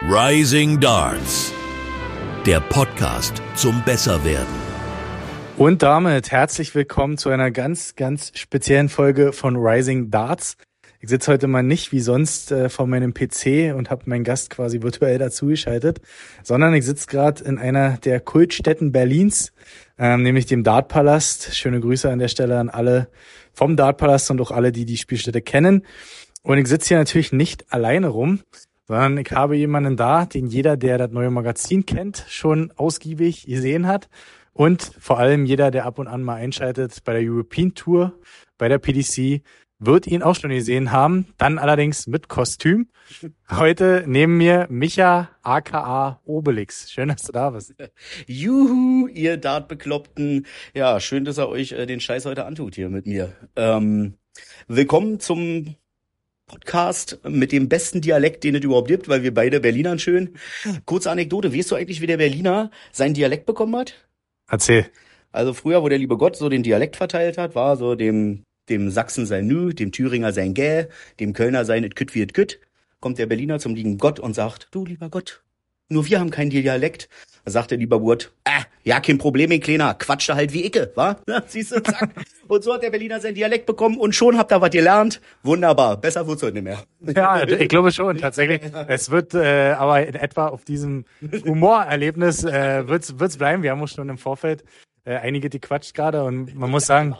Rising Darts, der Podcast zum Besserwerden. Und damit herzlich willkommen zu einer ganz, ganz speziellen Folge von Rising Darts. Ich sitze heute mal nicht wie sonst vor meinem PC und habe meinen Gast quasi virtuell dazugeschaltet, sondern ich sitze gerade in einer der Kultstätten Berlins, nämlich dem Dartpalast. Schöne Grüße an der Stelle an alle vom Dartpalast und auch alle, die die Spielstätte kennen. Und ich sitze hier natürlich nicht alleine rum, sondern ich habe jemanden da, den jeder, der das neue Magazin kennt, schon ausgiebig gesehen hat. Und vor allem jeder, der ab und an mal einschaltet bei der European Tour, bei der PDC, wird ihn auch schon gesehen haben. Dann allerdings mit Kostüm. Heute neben mir Micha, aka Obelix. Schön, dass du da bist. Juhu, ihr Dart-Bekloppten. Ja, schön, dass ihr euch den Scheiß heute antut hier mit mir. Willkommen zum Podcast mit dem besten Dialekt, den es überhaupt gibt, weil wir beide Berlinern schön. Kurze Anekdote, weißt du eigentlich, wie der Berliner seinen Dialekt bekommen hat? Erzähl. Also früher, wo der liebe Gott so den Dialekt verteilt hat, war so dem Sachsen sein Nü, dem Thüringer sein Gä, dem Kölner sein et Küt wie et Küt, kommt der Berliner zum lieben Gott und sagt, du lieber Gott, nur wir haben keinen Dialekt. Da sagt der lieber Gott, ja, kein Problem, mein Kleiner, quatschte halt wie Icke, wa? Ja, siehst du, zack. Und so hat der Berliner seinen Dialekt bekommen und schon habt ihr was gelernt. Wunderbar, besser wird's heute nicht mehr. Ja, ich glaube schon, tatsächlich. Es wird aber in etwa auf diesem Humorerlebnis wird's bleiben. Wir haben uns schon im Vorfeld einige gequatscht gerade und man muss sagen,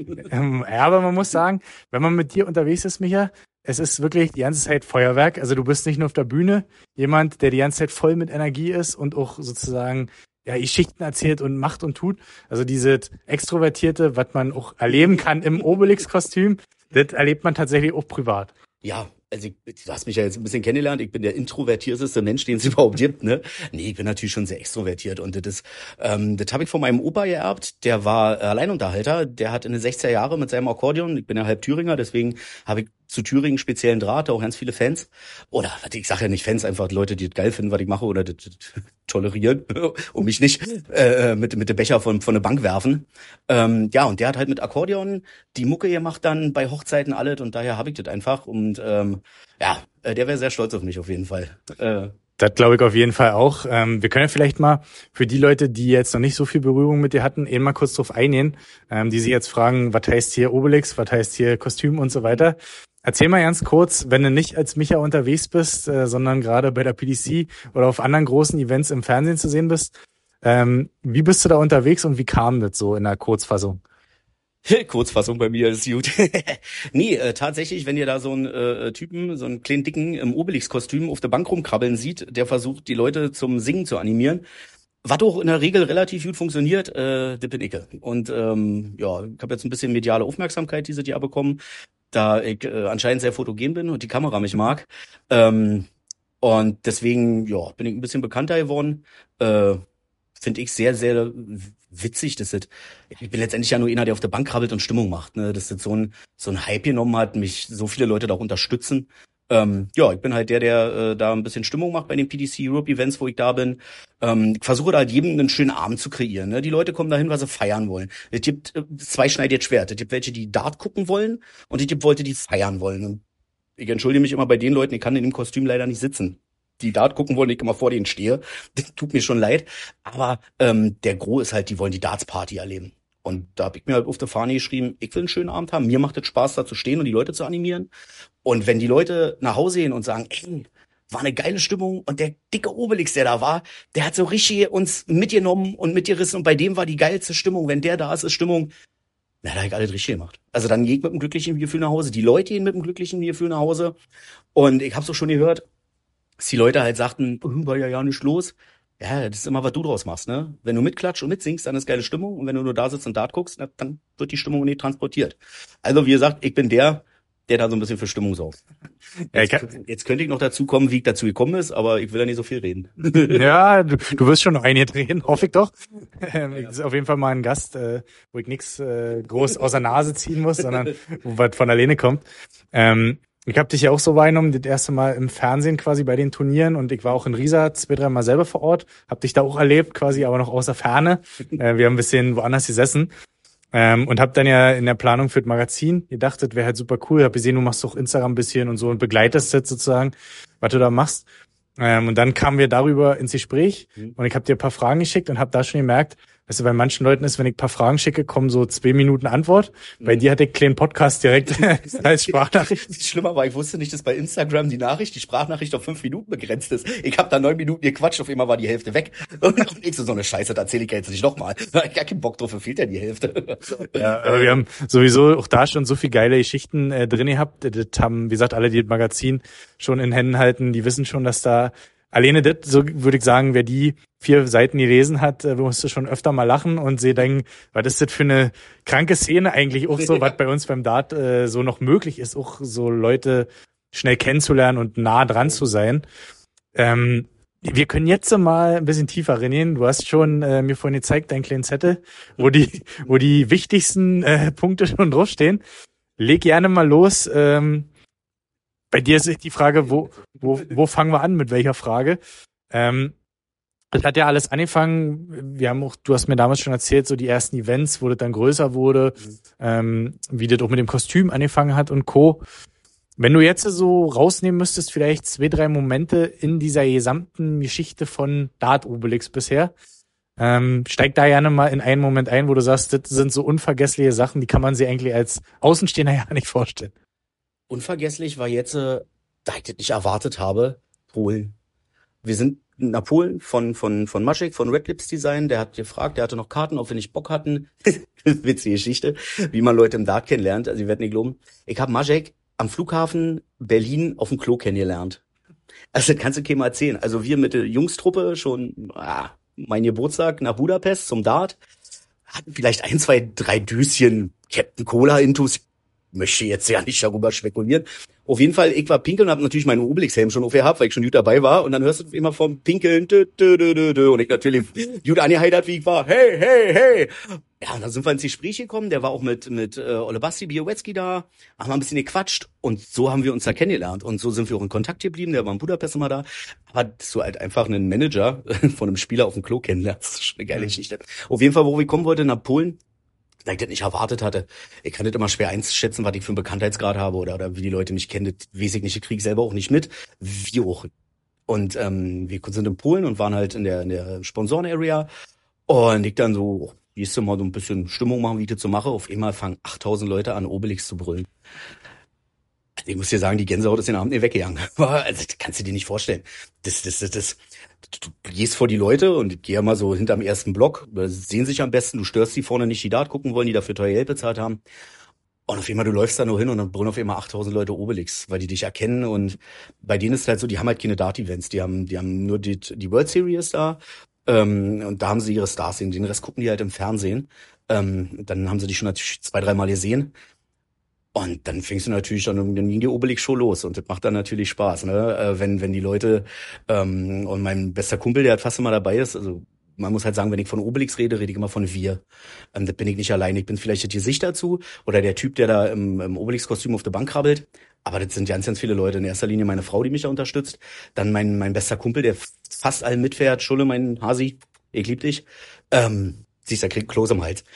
aber man muss sagen, wenn man mit dir unterwegs ist, Micha, es ist wirklich die ganze Zeit Feuerwerk. Also du bist nicht nur auf der Bühne jemand, der die ganze Zeit voll mit Energie ist und auch sozusagen Geschichten erzählt und macht und tut. Also dieses Extrovertierte, was man auch erleben kann im Obelix-Kostüm, das erlebt man tatsächlich auch privat. Ja, also du hast mich ja jetzt ein bisschen kennengelernt. Ich bin der introvertierteste Mensch, den es überhaupt gibt, ne? Nee, ich bin natürlich schon sehr extrovertiert und das habe ich von meinem Opa geerbt. Der war Alleinunterhalter. Der hat in den 60er Jahren mit seinem Akkordeon, ich bin ja halb Thüringer, deswegen habe ich zu Thüringen speziellen Draht, auch ganz viele Fans. Oder, ich sage ja nicht Fans, einfach Leute, die das geil finden, was ich mache oder das tolerieren und mich nicht mit dem Becher von der Bank werfen. Und der hat halt mit Akkordeon die Mucke gemacht dann bei Hochzeiten alles und daher habe ich das einfach und der wäre sehr stolz auf mich auf jeden Fall. Das glaube ich auf jeden Fall auch. Wir können ja vielleicht mal für die Leute, die jetzt noch nicht so viel Berührung mit dir hatten, eben mal kurz drauf eingehen, die sich jetzt fragen, was heißt hier Obelix, was heißt hier Kostüm und so weiter. Erzähl mal ganz kurz, wenn du nicht als Micha unterwegs bist, sondern gerade bei der PDC oder auf anderen großen Events im Fernsehen zu sehen bist. Wie bist du da unterwegs und wie kam das so in der Kurzfassung? Kurzfassung bei mir ist gut. Nee, tatsächlich, wenn ihr da so einen Typen, so einen kleinen Dicken im Obelix-Kostüm auf der Bank rumkrabbeln sieht, der versucht, die Leute zum Singen zu animieren, was auch in der Regel relativ gut funktioniert, das bin ich. Und ich habe jetzt ein bisschen mediale Aufmerksamkeit dieses Jahr bekommen, da ich anscheinend sehr fotogen bin und die Kamera mich mag. Und deswegen, bin ich ein bisschen bekannter geworden. Finde ich sehr, sehr witzig, dass ich bin letztendlich ja nur einer, der auf der Bank krabbelt und Stimmung macht, ne, dass das so ein Hype genommen hat, mich so viele Leute da auch unterstützen. Ich bin halt der da ein bisschen Stimmung macht bei den PDC Europe Events, wo ich da bin. Ich versuche da halt jedem einen schönen Abend zu kreieren, ne. Die Leute kommen dahin, weil sie feiern wollen. Es gibt zweischneidiges Schwert. Es gibt welche, die Dart gucken wollen und es gibt Leute, die feiern wollen. Und ich entschuldige mich immer bei den Leuten, ich kann in dem Kostüm leider nicht sitzen. Die Dart gucken wollen, ich immer vor denen stehe. Das tut mir schon leid. Aber der Gros ist halt, die wollen die Darts-Party erleben. Und da habe ich mir halt auf der Fahne geschrieben, ich will einen schönen Abend haben. Mir macht es Spaß, da zu stehen und die Leute zu animieren. Und wenn die Leute nach Hause gehen und sagen, ey, war eine geile Stimmung und der dicke Obelix, der da war, der hat so richtig uns mitgenommen und mitgerissen und bei dem war die geilste Stimmung. Wenn der da ist, ist Stimmung. Na, da hab ich alles richtig gemacht. Also dann gehe ich mit einem glücklichen Gefühl nach Hause. Die Leute gehen mit einem glücklichen Gefühl nach Hause. Und ich hab's auch schon gehört, dass die Leute halt sagten, war ja nicht los. Ja, das ist immer, was du draus machst, ne? Wenn du mitklatscht und mitsingst, dann ist geile Stimmung. Und wenn du nur da sitzt und Dart guckst, dann wird die Stimmung nicht transportiert. Also, wie gesagt, ich bin der da so ein bisschen für Stimmung sorgt. Jetzt könnte ich noch dazu kommen, wie ich dazu gekommen ist, aber ich will ja nicht so viel reden. Ja, du wirst schon noch einiges reden, hoffe ich doch. Das ist auf jeden Fall mal ein Gast, wo ich nichts groß aus der Nase ziehen muss, sondern wo was von alleine kommt. Ich habe dich ja auch so wahrgenommen, das erste Mal im Fernsehen quasi bei den Turnieren und ich war auch in Riesa 2-3 Mal selber vor Ort, hab dich da auch erlebt quasi, aber noch aus der Ferne. Wir haben ein bisschen woanders gesessen und hab dann ja in der Planung für das Magazin gedacht, das wäre halt super cool. Hab gesehen, du machst auch Instagram ein bisschen und so und begleitest das sozusagen, was du da machst. Und dann kamen wir darüber ins Gespräch und ich habe dir ein paar Fragen geschickt und habe da schon gemerkt, weißt du, bei manchen Leuten ist, wenn ich ein paar Fragen schicke, kommen so 2 Minuten Antwort. Bei dir hatte ich einen kleinen Podcast direkt als Sprachnachricht. Das Schlimmer war, ich wusste nicht, dass bei Instagram die Sprachnachricht auf 5 Minuten begrenzt ist. Ich habe da 9 Minuten gequatscht, auf einmal war die Hälfte weg. Und ich so eine Scheiße, da erzähle ich jetzt nicht nochmal. Da hab ich gar keinen Bock drauf, fehlt ja die Hälfte. Ja, aber wir haben sowieso auch da schon so viel geile Geschichten drin gehabt. Das haben, wie gesagt, alle, die das Magazin schon in Händen halten, die wissen schon, dass da alleine das, so würde ich sagen, wer die 4 Seiten gelesen hat, musste schon öfter mal lachen und sie denken, was ist das für eine kranke Szene eigentlich auch so, was bei uns beim Dart so noch möglich ist, auch so Leute schnell kennenzulernen und nah dran zu sein. Wir können jetzt mal ein bisschen tiefer reingehen. Du hast schon mir vorhin gezeigt, deinen kleinen Zettel, wo die wichtigsten Punkte schon draufstehen. Leg gerne mal los. Bei dir ist die Frage, wo fangen wir an, mit welcher Frage? Das hat ja alles angefangen, du hast mir damals schon erzählt, so die ersten Events, wo das dann größer wurde, wie das auch mit dem Kostüm angefangen hat und Co. Wenn du jetzt so rausnehmen müsstest, vielleicht 2, 3 Momente in dieser gesamten Geschichte von Dart Obelix bisher, steig da gerne mal in einen Moment ein, wo du sagst, das sind so unvergessliche Sachen, die kann man sich eigentlich als Außenstehender ja nicht vorstellen. Unvergesslich war jetzt, da ich das nicht erwartet habe, Polen. Wir sind nach Polen von Maciek, von Red Lips Design, der hat gefragt, der hatte noch Karten, ob wir nicht Bock hatten. Witzige Geschichte, wie man Leute im Dart kennenlernt, also ihr werdet nicht glauben. Ich habe Maciek am Flughafen Berlin auf dem Klo kennengelernt. Also das kannst du keinem erzählen. Also wir mit der Jungstruppe schon, mein Geburtstag nach Budapest zum Dart, hatten vielleicht 1, 2, 3 Döschen Captain Cola intus. Möchte jetzt ja nicht darüber spekulieren. Auf jeden Fall, ich war pinkeln und habe natürlich meinen Obelix-Helm schon aufgehabt, weil ich schon gut dabei war. Und dann hörst du immer vom Pinkeln, und ich natürlich gut angeheitert, wie ich war. Hey, hey, hey. Ja, und dann sind wir ins Gespräch gekommen. Der war auch mit Ole Basti Biowetzki da. Haben wir ein bisschen gequatscht. Und so haben wir uns da kennengelernt. Und so sind wir auch in Kontakt geblieben. Der war in Budapest immer da. Aber so halt einfach einen Manager von einem Spieler auf dem Klo kennenlernt. Das ist schon eine geile Geschichte. Auf jeden Fall, wo ich kommen wollte, nach Polen. Da ich das nicht erwartet hatte. Ich kann das immer schwer einschätzen, was ich für einen Bekanntheitsgrad habe oder wie die Leute mich kennen. Das weiß ich nicht, ich kriege selber auch nicht mit. Wie auch. Und wir sind in Polen und waren halt in der Sponsoren-Area. Und ich dann so, wie ist denn mal so ein bisschen Stimmung machen, wie ich das so mache. Auf einmal fangen 8000 Leute an, Obelix zu brüllen. Ich muss dir sagen, die Gänsehaut ist den Abend nicht weggegangen. Also, das kannst du dir nicht vorstellen. Du gehst vor die Leute und ich gehe ja mal so hinterm ersten Block, sehen sich am besten, du störst die vorne nicht, die Dart gucken wollen, die dafür teuer Geld bezahlt haben. Und auf einmal, du läufst da nur hin und dann brüllen auf einmal 8000 Leute Obelix, weil die dich erkennen. Und bei denen ist es halt so, die haben halt keine Dart-Events, die haben nur die World Series da. Und da haben sie ihre Stars sehen, den Rest gucken die halt im Fernsehen. Dann haben sie dich schon natürlich 2, 3 Mal gesehen. Und dann fängst du natürlich dann ging die Obelix-Show los und das macht dann natürlich Spaß, ne? Wenn die Leute und mein bester Kumpel, der halt fast immer dabei ist, also man muss halt sagen, wenn ich von Obelix rede ich immer von wir. Das bin ich nicht alleine. Ich bin vielleicht das Gesicht dazu oder der Typ, der da im Obelix-Kostüm auf der Bank krabbelt. Aber das sind ganz, ganz viele Leute. In erster Linie meine Frau, die mich da unterstützt. Dann mein bester Kumpel, der fast allen mitfährt. Schulle, mein Hasi, ich lieb dich. Siehst du, kriegt Kloß im Hals.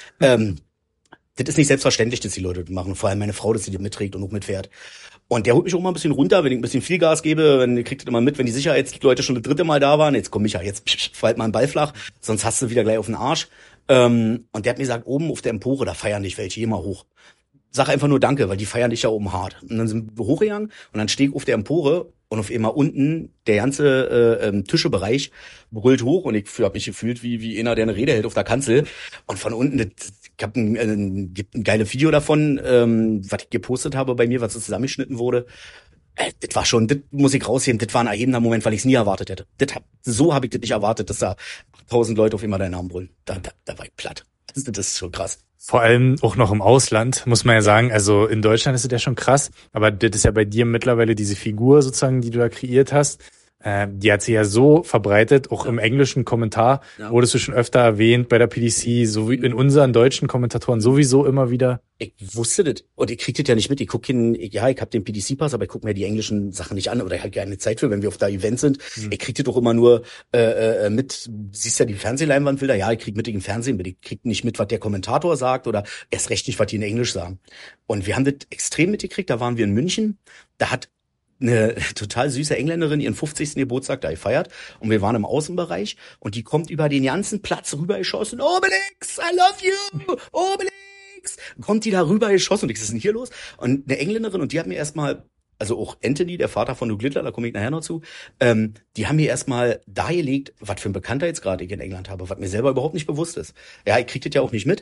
Das ist nicht selbstverständlich, dass die Leute das machen. Vor allem meine Frau, dass sie das mitträgt und auch mitfährt. Und der holt mich auch mal ein bisschen runter, wenn ich ein bisschen viel Gas gebe. Dann kriegt das immer mit, wenn die Sicherheitsleute schon das 3. Mal da waren. Jetzt komm ich ja, jetzt fall mal einen Ball flach, sonst hast du wieder gleich auf den Arsch. Und der hat mir gesagt, oben auf der Empore, da feiern dich welche, geh mal hoch. Sag einfach nur Danke, weil die feiern dich ja oben hart. Und dann sind wir hochgegangen und dann stehe ich auf der Empore und auf einmal unten der ganze Tischebereich brüllt hoch und ich habe mich gefühlt wie einer, der eine Rede hält auf der Kanzel. Und von unten, ich habe gibt ein geiles Video davon, was ich gepostet habe bei mir, was so zusammengeschnitten wurde. Das war schon, das muss ich rausheben, das war ein erhebender Moment, weil ich es nie erwartet hätte. So habe ich das nicht erwartet, dass da 1000 Leute auf einmal deinen Namen brüllen. Da war ich platt. Das ist schon krass. Vor allem auch noch im Ausland, muss man ja sagen. Also in Deutschland ist es ja schon krass, aber das ist ja bei dir mittlerweile diese Figur sozusagen, die du da kreiert hast. Die hat sich ja so verbreitet, auch im englischen Kommentar wurdest du schon öfter erwähnt bei der PDC, so wie in unseren deutschen Kommentatoren sowieso immer wieder. Ich wusste das und ich krieg das ja nicht mit. Ich hab den PDC-Pass, aber ich gucke mir die englischen Sachen nicht an oder ich habe keine Zeit für, wenn wir auf da Events sind. Ich krieg das doch immer nur mit, siehst ja die Fernsehleinwandbilder, ja, ich krieg mit im Fernsehen mit, ich krieg nicht mit, was der Kommentator sagt oder erst recht nicht, was die in Englisch sagen. Und wir haben das extrem mitgekriegt, da waren wir in München, da hat eine total süße Engländerin ihren 50. Geburtstag da gefeiert und wir waren im Außenbereich und die kommt über den ganzen Platz rübergeschossen. Obelix, I love you! Obelix! Kommt die da rübergeschossen und ich, was ist denn hier los? Und eine Engländerin und die hat mir erstmal, also auch Anthony, der Vater von Luke Littler, da komme ich nachher noch zu, die haben mir erstmal dargelegt, was für ein Bekanntheitsgrad ich in England habe, was mir selber überhaupt nicht bewusst ist. Ja, ich krieg das ja auch nicht mit.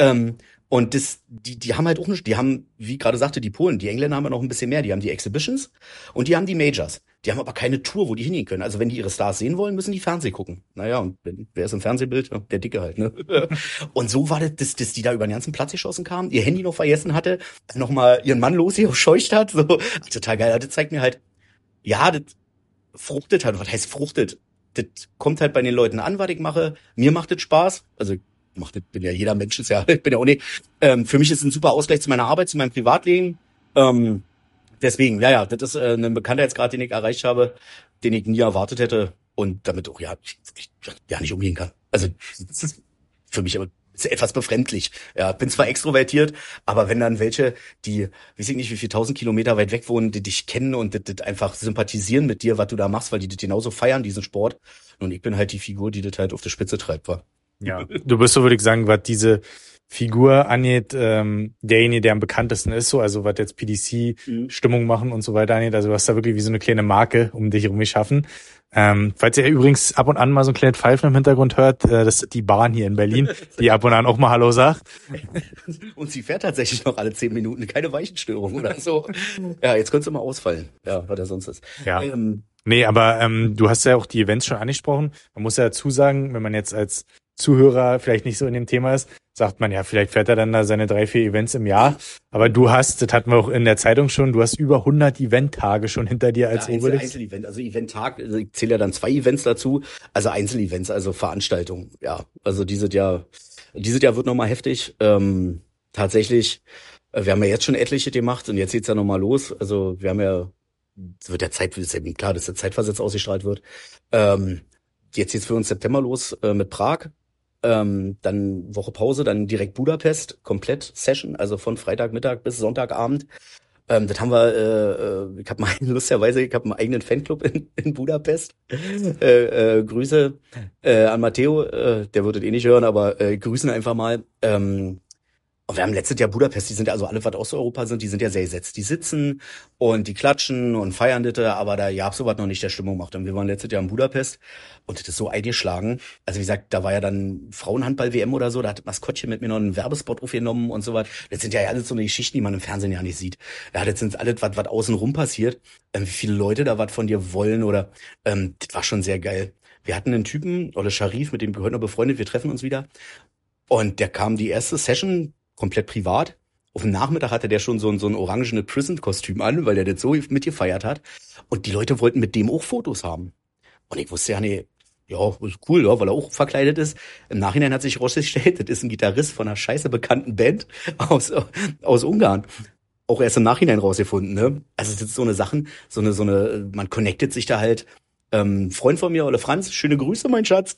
Und die haben halt auch nicht, die haben, wie gerade sagte, die Polen, die Engländer haben ja noch ein bisschen mehr, die haben die Exhibitions und die haben die Majors. Die haben aber keine Tour, wo die hingehen können. Also wenn die ihre Stars sehen wollen, müssen die Fernsehen gucken. Naja, und wer ist im Fernsehbild? Ja, der Dicke halt, ne? Und so war das, dass die da über den ganzen Platz geschossen kamen, ihr Handy noch vergessen hatte, nochmal ihren Mann losgescheucht hat, so. Total geil. Das zeigt mir halt, ja, das fruchtet halt. Was heißt fruchtet? Das kommt halt bei den Leuten an, was ich mache. Mir macht das Spaß. Also bin ja jeder Mensch, ist ja, ich bin ja auch nicht. Für mich ist es ein super Ausgleich zu meiner Arbeit, zu meinem Privatleben. Deswegen, ja, das ist ein Bekanntheitsgrad, den ich erreicht habe, den ich nie erwartet hätte und damit auch ja nicht umgehen kann. Also das ist für mich aber ist etwas befremdlich. Ja, bin zwar extrovertiert, aber wenn dann welche, die, weiß ich nicht, wie viel 1000 Kilometer weit weg wohnen, die dich kennen und das einfach sympathisieren mit dir, was du da machst, weil die das genauso feiern, diesen Sport. Und ich bin halt die Figur, die das halt auf die Spitze treibt, war. Ja, du bist so, würde ich sagen, was diese Figur angeht, derjenige, der am bekanntesten ist, so, also was jetzt PDC-Stimmung machen und so weiter angeht, also du hast da wirklich wie so eine kleine Marke um dich herum geschaffen. Falls ihr übrigens ab und an mal so ein kleines Pfeifen im Hintergrund hört, das ist die Bahn hier in Berlin, die ab und an auch mal Hallo sagt. Und sie fährt tatsächlich noch alle 10 Minuten, keine Weichenstörung oder so. Ja, jetzt könnte sie mal ausfallen, ja, was da sonst ist. Ja. Nee, aber du hast ja auch die Events schon angesprochen. Man muss ja dazu sagen, wenn man jetzt als Zuhörer vielleicht nicht so in dem Thema ist, sagt man ja, vielleicht fährt er dann da seine 3-4 Events im Jahr. Aber du hast, das hatten wir auch in der Zeitung schon, du hast über 100 Event-Tage schon hinter dir als Obelix. Einzelevent, also Event-Tag, also ich zähle ja dann 2 Events dazu, also Einzelevents, also Veranstaltungen, ja. Also dieses Jahr wird nochmal heftig. Tatsächlich, wir haben ja jetzt schon etliche gemacht und jetzt geht's ja nochmal los. Also wir haben ja, es wird der Zeit, ist ja klar, dass der Zeitversetzt ausgestrahlt wird. Jetzt geht's für uns September los mit Prag. Dann Woche Pause, dann direkt Budapest, komplett Session, also von Freitagmittag bis Sonntagabend. Das haben wir, ich habe lustigerweise, ich habe einen eigenen Fanclub in Budapest. Grüße an Matteo, der würde eh nicht hören, aber grüßen einfach mal. Und wir haben letztes Jahr Budapest, die sind ja also alle, was Osteuropa sind, die sind ja sehr gesetzt. Die sitzen und die klatschen und feiern das, aber da gab's sowas noch nicht, der Stimmung macht. Und wir waren letztes Jahr in Budapest und das ist so eingeschlagen. Also wie gesagt, da war ja dann Frauenhandball-WM oder so, da hat das Maskottchen mit mir noch einen Werbespot aufgenommen und so was. Das sind ja alles so eine Geschichten, die man im Fernsehen ja nicht sieht. Ja, das sind alles, was außenrum passiert. Wie viele Leute da was von dir wollen oder, das war schon sehr geil. Wir hatten einen Typen, Olle Sharif, mit dem wir heute noch befreundet, wir treffen uns wieder. Und der kam die erste Session, komplett privat. Auf dem Nachmittag hatte der schon so ein orangene Prison-Kostüm an, weil der das so mitgefeiert hat. Und die Leute wollten mit dem auch Fotos haben. Und ich wusste ja, nee, ja, ist cool, ja, weil er auch verkleidet ist. Im Nachhinein hat sich herausgestellt, das ist ein Gitarrist von einer scheiße bekannten Band aus Ungarn. Auch erst im Nachhinein rausgefunden, ne? Also das ist so eine Sachen, so eine, man connectet sich da halt. Freund von mir, Ole Franz, schöne Grüße, mein Schatz.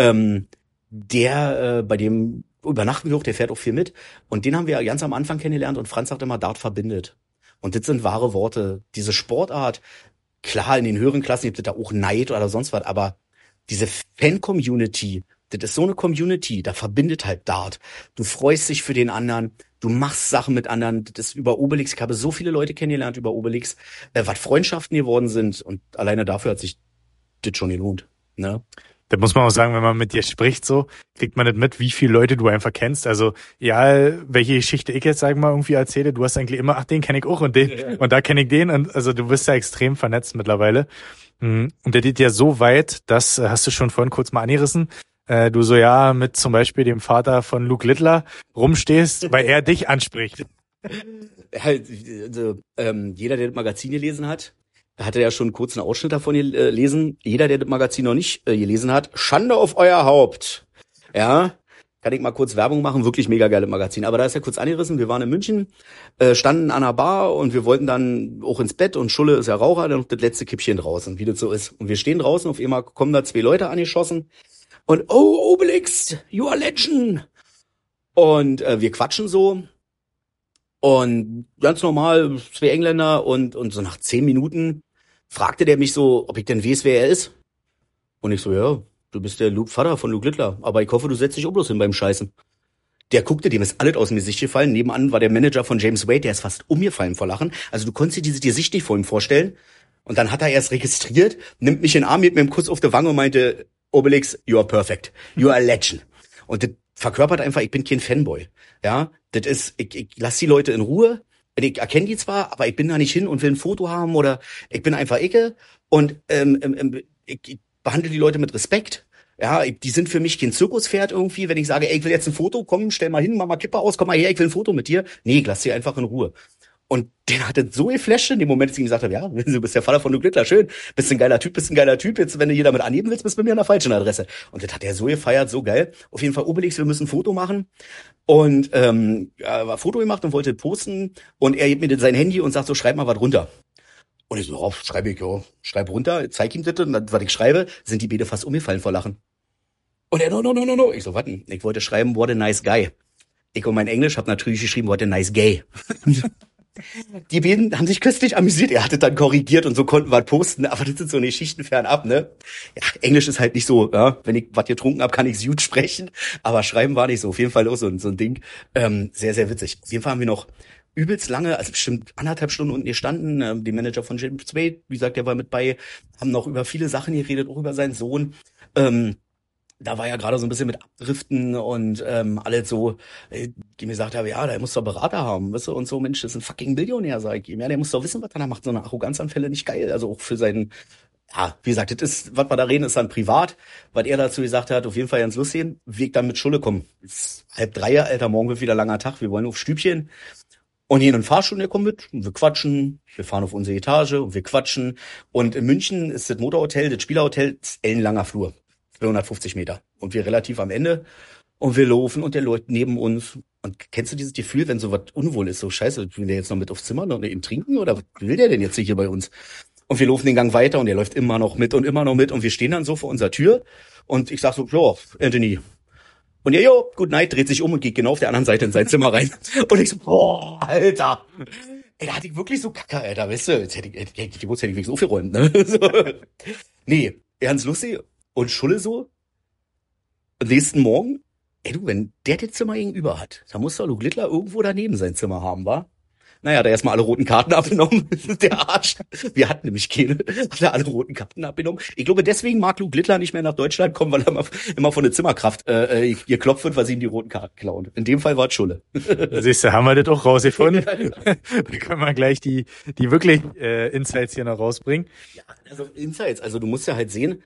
Bei dem übernachten wir auch, der fährt auch viel mit. Und den haben wir ganz am Anfang kennengelernt und Franz sagt immer, Dart verbindet. Und das sind wahre Worte. Diese Sportart, klar, in den höheren Klassen gibt es da auch Neid oder sonst was, aber diese Fan-Community, das ist so eine Community, da verbindet halt Dart. Du freust dich für den anderen, du machst Sachen mit anderen, das ist über Obelix, ich habe so viele Leute kennengelernt über Obelix, was Freundschaften geworden sind und alleine dafür hat sich das schon gelohnt, ne? Da muss man auch sagen, wenn man mit dir spricht, so, kriegt man nicht mit, wie viele Leute du einfach kennst. Also, egal, welche Geschichte ich jetzt, sag mal, irgendwie erzähle, du hast eigentlich immer, ach, den kenne ich auch und den, und da kenne ich den. Und also, du bist ja extrem vernetzt mittlerweile. Und der geht ja so weit, das hast du schon vorhin kurz mal angerissen, du so, ja, mit zum Beispiel dem Vater von Luke Littler rumstehst, weil er dich anspricht. Also, jeder, der das Magazin gelesen hat, hatte ja schon kurz einen Ausschnitt davon gelesen. Jeder, der das Magazin noch nicht gelesen hat, Schande auf euer Haupt. Ja, kann ich mal kurz Werbung machen, wirklich mega geile Magazin. Aber da ist ja kurz angerissen, wir waren in München, standen an einer Bar und wir wollten dann auch ins Bett und Schulle ist ja Raucher, dann noch das letzte Kippchen draußen, wie das so ist. Und wir stehen draußen, auf einmal kommen da 2 Leute angeschossen und oh, Obelix, you are legend. Und wir quatschen so. Und ganz normal, 2 Engländer und so nach 10 Minuten fragte der mich so, ob ich denn weiß, wer er ist. Und ich so, ja, du bist der Vater von Luke Littler, aber ich hoffe, du setzt dich auch bloß hin beim Scheißen. Der guckte, dem ist alles aus dem Gesicht gefallen. Nebenan war der Manager von James Wade, der ist fast umgefallen vor Lachen. Also du konntest dir diese Gesicht nicht vor ihm vorstellen. Und dann hat er erst registriert, nimmt mich in den Arm, gibt mir einen Kuss auf die Wange und meinte, Obelix, you are perfect. You are a legend. Und das verkörpert einfach, ich bin kein Fanboy. Ja, das ist, ich lass die Leute in Ruhe. Ich erkenne die zwar, aber ich bin da nicht hin und will ein Foto haben oder ich bin einfach Icke und ich behandle die Leute mit Respekt. Ja, die sind für mich kein Zirkuspferd irgendwie, wenn ich sage, ey, ich will jetzt ein Foto, komm, stell mal hin, mach mal Kippe aus, komm mal her, ich will ein Foto mit dir. Nee, ich lass sie einfach in Ruhe. Und den hat das so geflasht in dem Moment, dass ich ihm gesagt habe, ja, du bist der Vater von Luke Littler, schön, bist ein geiler Typ, jetzt, wenn du hier damit anheben willst, bist du bei mir an der falschen Adresse. Und das hat er so gefeiert, so geil. Auf jeden Fall, Obelix, wir müssen ein Foto machen. Und war Foto gemacht und wollte posten. Und er gibt mir sein Handy und sagt so, schreib mal was runter. Und ich so, oh, schreibe ich, ja, schreib runter, zeig ihm das. Und dann, was ich schreibe, sind die beide fast umgefallen vor Lachen. Und er, no. Ich so, warten, ich wollte schreiben, what a nice guy. Ich und mein Englisch hab natürlich geschrieben, what a nice gay. Die beiden haben sich köstlich amüsiert. Er hatte dann korrigiert und so konnten wir posten. Aber das sind so eine Geschichten fernab, ne? Ja, Englisch ist halt nicht so, ja. Wenn ich was getrunken habe, kann ich's gut sprechen. Aber schreiben war nicht so. Auf jeden Fall auch so ein Ding. Sehr, sehr witzig. Auf jeden Fall haben wir noch übelst lange, also bestimmt 1,5 Stunden unten gestanden. Die Manager von James Wade, wie gesagt, der war mit bei, haben noch über viele Sachen geredet, auch über seinen Sohn. Da war ja gerade so ein bisschen mit Abdriften und alles so, die mir gesagt haben, ja, der muss doch Berater haben, weißt du, und so, Mensch, das ist ein fucking Millionär, sag ich ihm. Ja, der muss doch wissen, was er macht, so eine Arroganzanfälle nicht geil, also auch für seinen, ja, wie gesagt, das ist, was wir da reden, ist dann privat, was er dazu gesagt hat, auf jeden Fall ganz lustig, Weg dann mit Schulle kommen. Ist 2:30, Alter, morgen wird wieder langer Tag, wir wollen auf Stübchen. Und hier in den Fahrstuhl, der kommt mit, und wir quatschen, wir fahren auf unsere Etage und wir quatschen. Und in München ist das Motorhotel, das Spielerhotel, ist ellenlanger Flur. 250 Meter. Und wir relativ am Ende. Und wir laufen und der läuft neben uns. Und kennst du dieses Gefühl, wenn so was unwohl ist? So scheiße, will der jetzt noch mit aufs Zimmer noch ihn trinken? Oder was will der denn jetzt hier bei uns? Und wir laufen den Gang weiter und der läuft immer noch mit. Und wir stehen dann so vor unserer Tür. Und ich sag so, ja, Anthony. Und er, jo, good night, dreht sich um und geht genau auf der anderen Seite in sein Zimmer rein. Und ich so, boah, Alter. Ey, da hatte ich wirklich so Kacke, Alter, weißt du? Jetzt hätte ich wenigstens aufgeräumt, ne? So. Nee, ganz lustig. Und Schulle so, nächsten Morgen, ey du, wenn der das Zimmer gegenüber hat, dann muss doch Luke Littler irgendwo daneben sein Zimmer haben, wa? Naja, hat er erstmal alle roten Karten abgenommen, der Arsch. Wir hatten nämlich keine, hat er alle roten Karten abgenommen. Ich glaube, deswegen mag Luke Littler nicht mehr nach Deutschland kommen, weil er immer von der Zimmerkraft geklopft wird, weil sie ihm die roten Karten klauen. In dem Fall war es Schulle. Siehst du, haben wir das auch rausgefunden. Dann können wir gleich die wirklich Insights hier noch rausbringen. Ja, also Insights, also du musst ja halt sehen,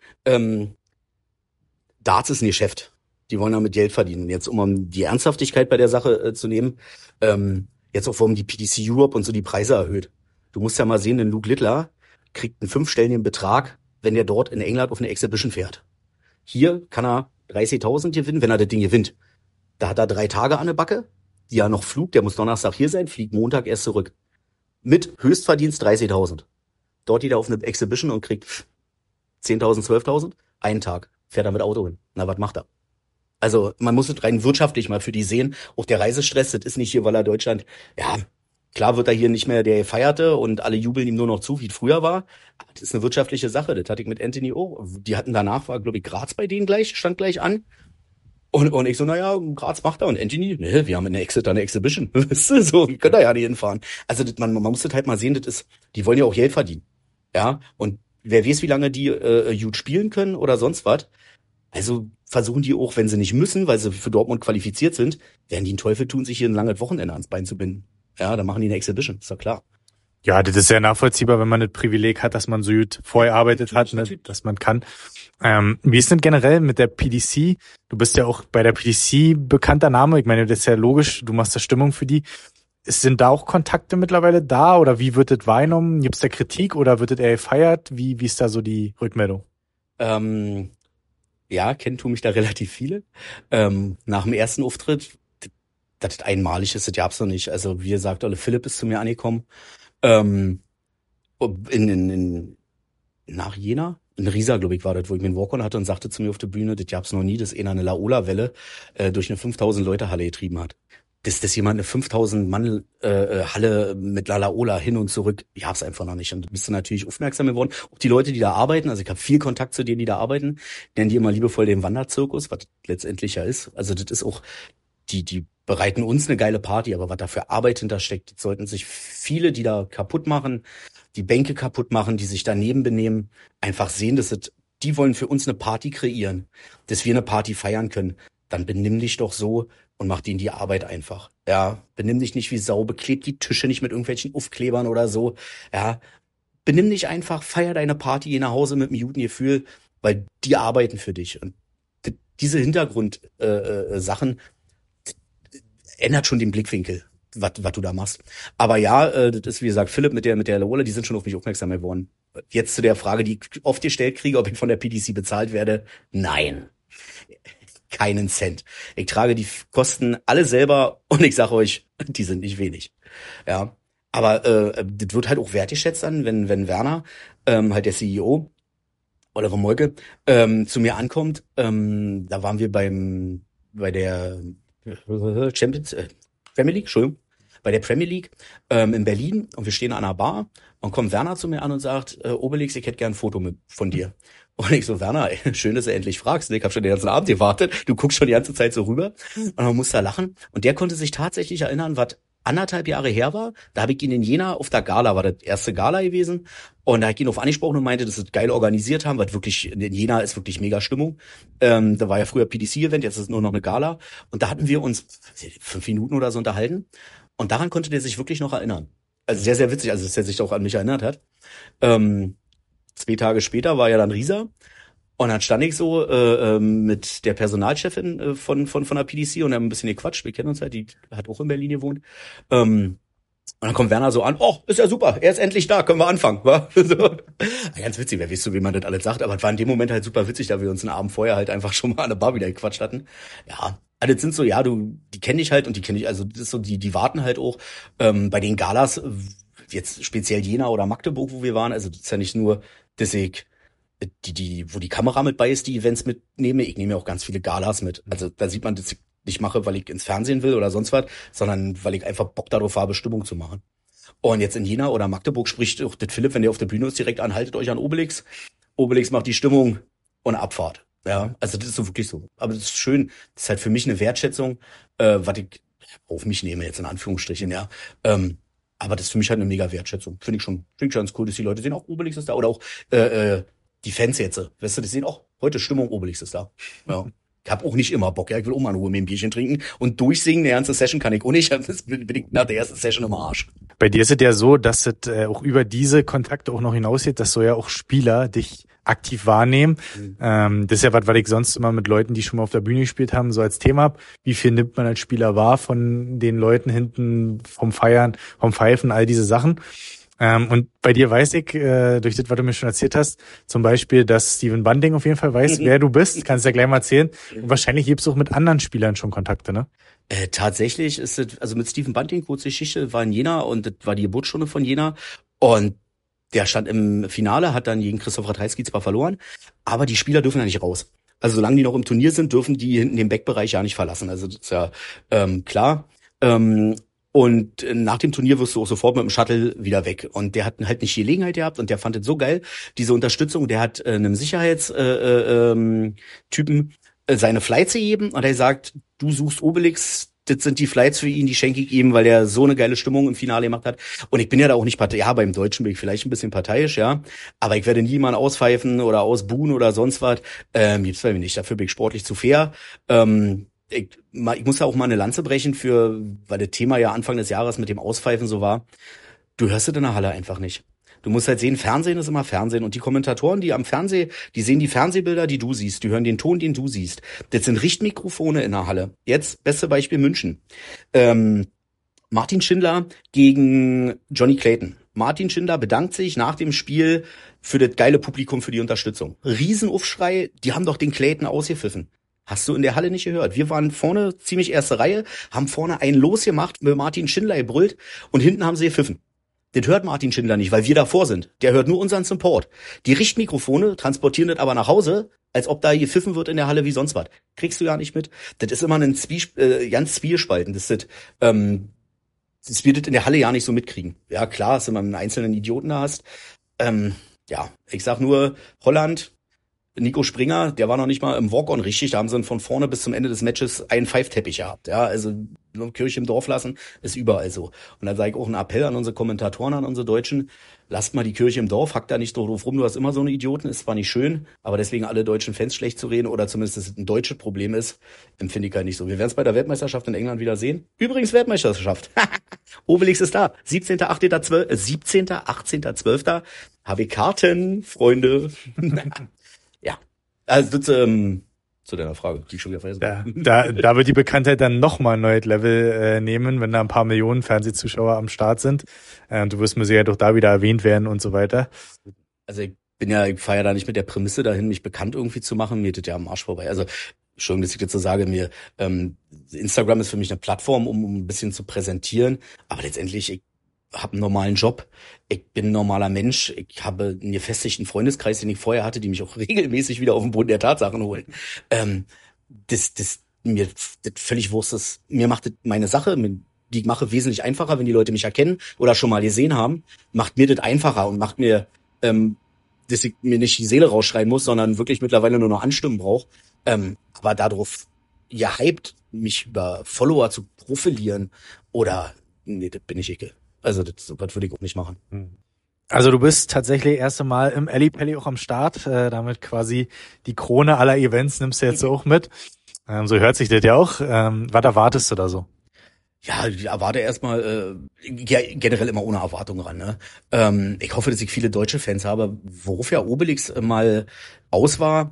Darts ist ein Geschäft. Die wollen damit Geld verdienen. Und jetzt, um die Ernsthaftigkeit bei der Sache zu nehmen, jetzt auch, warum die PDC Europe und so die Preise erhöht. Du musst ja mal sehen, ein Luke Littler kriegt einen 5-stelligen Betrag, wenn der dort in England auf eine Exhibition fährt. Hier kann er 30.000 gewinnen, wenn er das Ding gewinnt. Da hat er 3 Tage an der Backe, die ja noch Flug, der muss Donnerstag hier sein, fliegt Montag erst zurück. Mit Höchstverdienst 30.000. Dort geht er auf eine Exhibition und kriegt 10.000, 12.000, einen Tag. Fährt er mit Auto hin. Na, was macht er? Also man muss es rein wirtschaftlich mal für die sehen. Auch der Reisestress, das ist nicht hier, weil er Deutschland, ja, klar wird er hier nicht mehr der Gefeierte und alle jubeln ihm nur noch zu, wie es früher war. Aber das ist eine wirtschaftliche Sache. Das hatte ich mit Anthony auch. Die hatten danach, war glaube ich Graz bei denen gleich, stand gleich an. Und ich so, naja, Graz macht er. Und Anthony, ne, wir haben in der Exeter eine Exhibition. Weißt du, so, wir können da ja nicht hinfahren. Also das, man muss das halt mal sehen, das ist, die wollen ja auch Geld verdienen. Ja, und wer weiß, wie lange die gut spielen können oder sonst was. Also versuchen die auch, wenn sie nicht müssen, weil sie für Dortmund qualifiziert sind, werden die einen Teufel tun, sich hier ein langes Wochenende ans Bein zu binden. Ja, dann machen die eine Exhibition, ist doch klar. Ja, das ist sehr nachvollziehbar, wenn man das Privileg hat, dass man so gut vorher arbeitet hat, ne, dass man kann. Wie ist denn generell mit der PDC? Du bist ja auch bei der PDC bekannter Name. Ich meine, das ist ja logisch, du machst da Stimmung für die. Sind da auch Kontakte mittlerweile da oder wie wird das wahrgenommen? Gibt es da Kritik oder wird das eher gefeiert? Wie ist da so die Rückmeldung? Ja, kennen tun mich da relativ viele. Nach dem ersten Auftritt, das einmalig ist, das gab's noch nicht. Also wie gesagt, Olle Philipp ist zu mir angekommen. Nach Jena, in Riesa, glaube ich, war das, wo ich mir einen Walk-on hatte und sagte zu mir auf der Bühne, das gab's noch nie, dass einer eine Laola-Welle durch eine 5.000 Leute Halle getrieben hat. dass jemand eine 5000 Mann Halle mit Lalaola hin und zurück, ich hab's einfach noch nicht. Und du bist du natürlich aufmerksam geworden. Auch die Leute, die da arbeiten, also ich habe viel Kontakt zu denen, die da arbeiten, nennen die immer liebevoll den Wanderzirkus, was letztendlich ja ist. Also das ist auch, die bereiten uns eine geile Party, aber was da für Arbeit hintersteckt, das sollten sich viele, die da kaputt machen, die Bänke kaputt machen, die sich daneben benehmen, einfach sehen, dass es, die wollen für uns eine Party kreieren, dass wir eine Party feiern können. Dann benimm dich doch so und mach denen die Arbeit einfach. Ja, benimm dich nicht wie Sau, bekleb die Tische nicht mit irgendwelchen Aufklebern oder so. Ja, benimm dich einfach, feier deine Party, geh nach Hause mit einem guten Gefühl, weil die arbeiten für dich. Und diese Hintergrund-Sachen ändert schon den Blickwinkel, was du da machst. Aber ja, das ist wie gesagt Philipp mit der Lola, die sind schon auf mich aufmerksam geworden. Jetzt zu der Frage, die ich oft gestellt kriege, ob ich von der PDC bezahlt werde. Nein. Keinen Cent. Ich trage die Kosten alle selber und ich sage euch, die sind nicht wenig. Ja, aber das wird halt auch wertgeschätzt an, wenn Werner, halt der CEO, Oliver Molke, zu mir ankommt. Da waren wir bei der Premier League, Entschuldigung, bei der Premier League in Berlin und wir stehen an einer Bar und kommt Werner zu mir an und sagt, Obelix, ich hätte gern ein Foto von dir. Und ich so, Werner, ey, schön, dass du endlich fragst. Ich habe schon den ganzen Abend gewartet. Du guckst schon die ganze Zeit so rüber. Und man muss da lachen. Und der konnte sich tatsächlich erinnern, was 1,5 Jahre her war. Da habe ich ihn in Jena auf der Gala, war das erste Gala gewesen. Und da habe ich ihn auf angesprochen und meinte, dass sie es geil organisiert haben, weil wirklich, in Jena ist wirklich mega Stimmung. Da war ja früher PDC-Event, jetzt ist es nur noch eine Gala. Und da hatten wir uns 5 Minuten oder so unterhalten. Und daran konnte der sich wirklich noch erinnern. Also sehr, sehr witzig, also dass er sich auch an mich erinnert hat. 2 Tage später war ja dann Riesa. Und dann stand ich so mit der Personalchefin von der PDC und haben ein bisschen gequatscht. Wir kennen uns halt, die hat auch in Berlin gewohnt. Und dann kommt Werner so an, oh, ist ja super, er ist endlich da, können wir anfangen. Wa? So. Ganz witzig, wer weiß so, wie man das alles sagt, aber es war in dem Moment halt super witzig, da wir uns einen Abend vorher halt einfach schon mal an der Bar wieder gequatscht hatten. Ja, also das sind so, ja, die kenne ich halt und die kenne ich, also das ist so, die warten halt auch bei den Galas, jetzt speziell Jena oder Magdeburg, wo wir waren, also das ist ja nicht nur, dass ich wo die Kamera mit bei ist, die Events mitnehme. Ich nehme ja auch ganz viele Galas mit. Also da sieht man, dass ich nicht mache, weil ich ins Fernsehen will oder sonst was, sondern weil ich einfach Bock darauf habe, Stimmung zu machen. Und jetzt in Jena oder Magdeburg spricht auch der Philipp, wenn der auf der Bühne ist, direkt an, haltet euch an Obelix. Obelix macht die Stimmung und Abfahrt. Ja, also das ist so wirklich so. Aber das ist schön. Das ist halt für mich eine Wertschätzung, was ich auf mich nehme, jetzt in Anführungsstrichen, ja. Aber das ist für mich halt eine mega Wertschätzung. Finde ich ganz cool, dass die Leute sehen, auch Obelix ist da. Oder auch die Fans jetzt, weißt du, die sehen auch, heute Stimmung, Obelix ist da. Ja. Ich hab auch nicht immer Bock, ja, ich will auch mal in Ruhe mit ein Bierchen trinken und durchsingen, eine ganze Session kann ich auch nicht, das bin ich nach der ersten Session im Arsch. Bei dir ist es ja so, dass es auch über diese Kontakte auch noch hinausgeht, dass so ja auch Spieler dich aktiv wahrnehmen. Das ist ja was ich sonst immer mit Leuten, die schon mal auf der Bühne gespielt haben, so als Thema habe. Wie viel nimmt man als Spieler wahr von den Leuten hinten, vom Feiern, vom Pfeifen, all diese Sachen. Und bei dir weiß ich, durch das, was du mir schon erzählt hast, zum Beispiel, dass Steven Bunting auf jeden Fall weiß, wer du bist. Kannst ja gleich mal erzählen. Und wahrscheinlich gibst du auch mit anderen Spielern schon Kontakte, ne? Tatsächlich ist es, also mit Steven Bunting, kurze Geschichte, war in Jena und das war die Geburtsstunde von Jena. Und der stand im Finale, hat dann gegen Christoph Ratajski zwar verloren, aber die Spieler dürfen ja nicht raus. Also solange die noch im Turnier sind, dürfen die hinten den Backbereich ja nicht verlassen. Also das ist ja klar. Und nach dem Turnier wirst du auch sofort mit dem Shuttle wieder weg. Und der hat halt nicht die Gelegenheit gehabt und der fand es so geil, diese Unterstützung. Der hat einem Sicherheitstypen seine Flights gegeben und er sagt, du suchst Obelix, das sind die Flights für ihn, die schenke ich ihm, weil er so eine geile Stimmung im Finale gemacht hat. Und ich bin ja da auch nicht parteiisch, ja, beim Deutschen bin ich vielleicht ein bisschen parteiisch, ja, aber ich werde nie jemanden auspfeifen oder ausbuhen oder sonst was. Gibt's bei mir nicht, dafür bin ich sportlich zu fair. Ich muss da auch mal eine Lanze brechen weil das Thema ja Anfang des Jahres mit dem Auspfeifen so war. Du hörst es in der Halle einfach nicht. Du musst halt sehen, Fernsehen ist immer Fernsehen und die Kommentatoren, die am Fernsehen, die sehen die Fernsehbilder, die du siehst, die hören den Ton, den du siehst. Das sind Richtmikrofone in der Halle. Jetzt, beste Beispiel München. Martin Schindler gegen Johnny Clayton. Martin Schindler bedankt sich nach dem Spiel für das geile Publikum, für die Unterstützung. Riesenaufschrei, die haben doch den Clayton ausgepfiffen. Hast du in der Halle nicht gehört. Wir waren vorne, ziemlich erste Reihe, haben vorne einen losgemacht, mit Martin Schindler gebrüllt und hinten haben sie gepfiffen. Das hört Martin Schindler nicht, weil wir davor sind. Der hört nur unseren Support. Die Richtmikrofone transportieren das aber nach Hause, als ob da gepfiffen wird in der Halle wie sonst was. Kriegst du ja nicht mit. Das ist immer ein ganz Zwiespalten. Das wird das in der Halle ja nicht so mitkriegen. Ja, klar, dass du mal einen einzelnen Idioten da hast. Ja, ich sag nur, Holland, Nico Springer, der war noch nicht mal im Walk-On richtig. Da haben sie von vorne bis zum Ende des Matches einen Pfeifteppich gehabt. Ja, also Kirche im Dorf lassen, ist überall so. Und dann sage ich auch einen Appell an unsere Kommentatoren, an unsere Deutschen, lasst mal die Kirche im Dorf, hackt da nicht drauf rum, du hast immer so einen Idioten, ist zwar nicht schön, aber deswegen alle deutschen Fans schlecht zu reden oder zumindest, dass es ein deutsches Problem ist, empfinde ich halt nicht so. Wir werden es bei der Weltmeisterschaft in England wieder sehen. Übrigens Weltmeisterschaft. Obelix ist da. 17., 18., 12. Habe ich Karten, Freunde. Ja. Also das, zu deiner Frage, die ich schon wieder vergessen. Da wird die Bekanntheit dann nochmal ein neues Level nehmen, wenn da ein paar Millionen Fernsehzuschauer am Start sind. Du wirst mir sicher doch da wieder erwähnt werden und so weiter. Also ich fahre ja da nicht mit der Prämisse dahin, mich bekannt irgendwie zu machen. Mir geht ja am Arsch vorbei. Also Entschuldigung, dass ich jetzt so sage, Instagram ist für mich eine Plattform, um ein bisschen zu präsentieren. Aber letztendlich, ich habe einen normalen Job. Ich bin ein normaler Mensch. Ich habe einen gefestigten Freundeskreis, den ich vorher hatte, die mich auch regelmäßig wieder auf den Boden der Tatsachen holen. Mir völlig Wurst ist. Mir macht das meine Sache, die ich mache, wesentlich einfacher, wenn die Leute mich erkennen oder schon mal gesehen haben. Macht mir das einfacher und macht mir, dass ich mir nicht die Seele rausschreien muss, sondern wirklich mittlerweile nur noch Anstimmen brauche. Aber darauf gehypt, mich über Follower zu profilieren oder, nee, das bin ich ecke. Also das würde ich auch nicht machen. Also du bist tatsächlich erst einmal im Ellipelli auch am Start, damit quasi die Krone aller Events nimmst du jetzt auch mit. So hört sich das ja auch. Was erwartest du da so? Ja, ich erwarte erstmal generell immer ohne Erwartung ran. Ne? Ich hoffe, dass ich viele deutsche Fans habe, worauf ja Obelix mal aus war.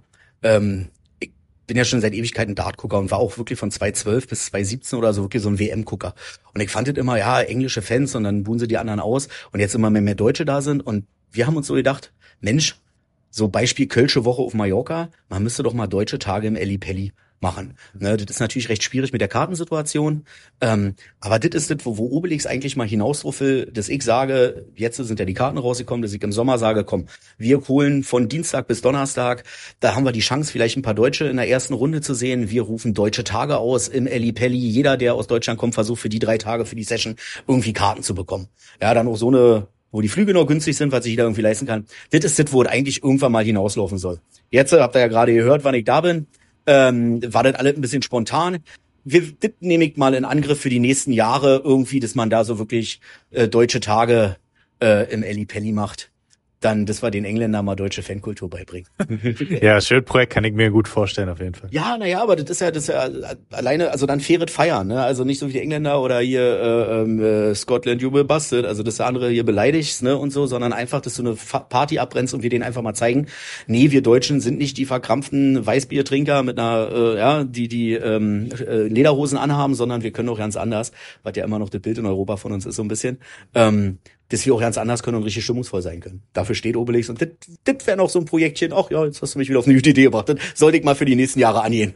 Ich bin ja schon seit Ewigkeiten Dart-Gucker und war auch wirklich von 2012 bis 2017 oder so wirklich so ein WM-Gucker. Und ich fand das immer, ja, englische Fans und dann buhen sie die anderen aus und jetzt immer mehr Deutsche da sind. Und wir haben uns so gedacht, Mensch, so Beispiel Kölsche Woche auf Mallorca, man müsste doch mal deutsche Tage im Ellipelli machen. Ne, das ist natürlich recht schwierig mit der Kartensituation, aber das ist das, wo Obelix eigentlich mal hinaus drauf will, dass ich sage, jetzt sind ja die Karten rausgekommen, dass ich im Sommer sage, komm, wir holen von Dienstag bis Donnerstag, da haben wir die Chance, vielleicht ein paar Deutsche in der ersten Runde zu sehen, wir rufen deutsche Tage aus im Ellipelli, jeder, der aus Deutschland kommt, versucht für die 3 Tage für die Session irgendwie Karten zu bekommen. Ja, dann auch so eine, wo die Flüge noch günstig sind, was sich jeder irgendwie leisten kann. Das ist das, wo es eigentlich irgendwann mal hinauslaufen soll. Jetzt habt ihr ja gerade gehört, wann ich da bin. War das alles ein bisschen spontan. Das nehme ich mal in Angriff für die nächsten Jahre irgendwie, dass man da so wirklich deutsche Tage im Ellipelli macht. Dann, dass wir den Engländern mal deutsche Fankultur beibringen. Ja, Schildprojekt kann ich mir gut vorstellen, auf jeden Fall. Ja, naja, aber das ist ja alleine, also dann faires Feiern, ne? Also nicht so wie die Engländer oder hier Scotland you will busted, also dass du andere hier beleidigst, ne, und so, sondern einfach, dass du eine Party abbrennst und wir denen einfach mal zeigen, nee, wir Deutschen sind nicht die verkrampften Weißbiertrinker mit einer, die Lederhosen anhaben, sondern wir können auch ganz anders, was ja immer noch das Bild in Europa von uns ist so ein bisschen. Dass wir auch ganz anders können und richtig stimmungsvoll sein können. Dafür steht Obelix und das wäre noch so ein Projektchen. Ach ja, jetzt hast du mich wieder auf eine gute Idee gebracht. Das sollte ich mal für die nächsten Jahre angehen.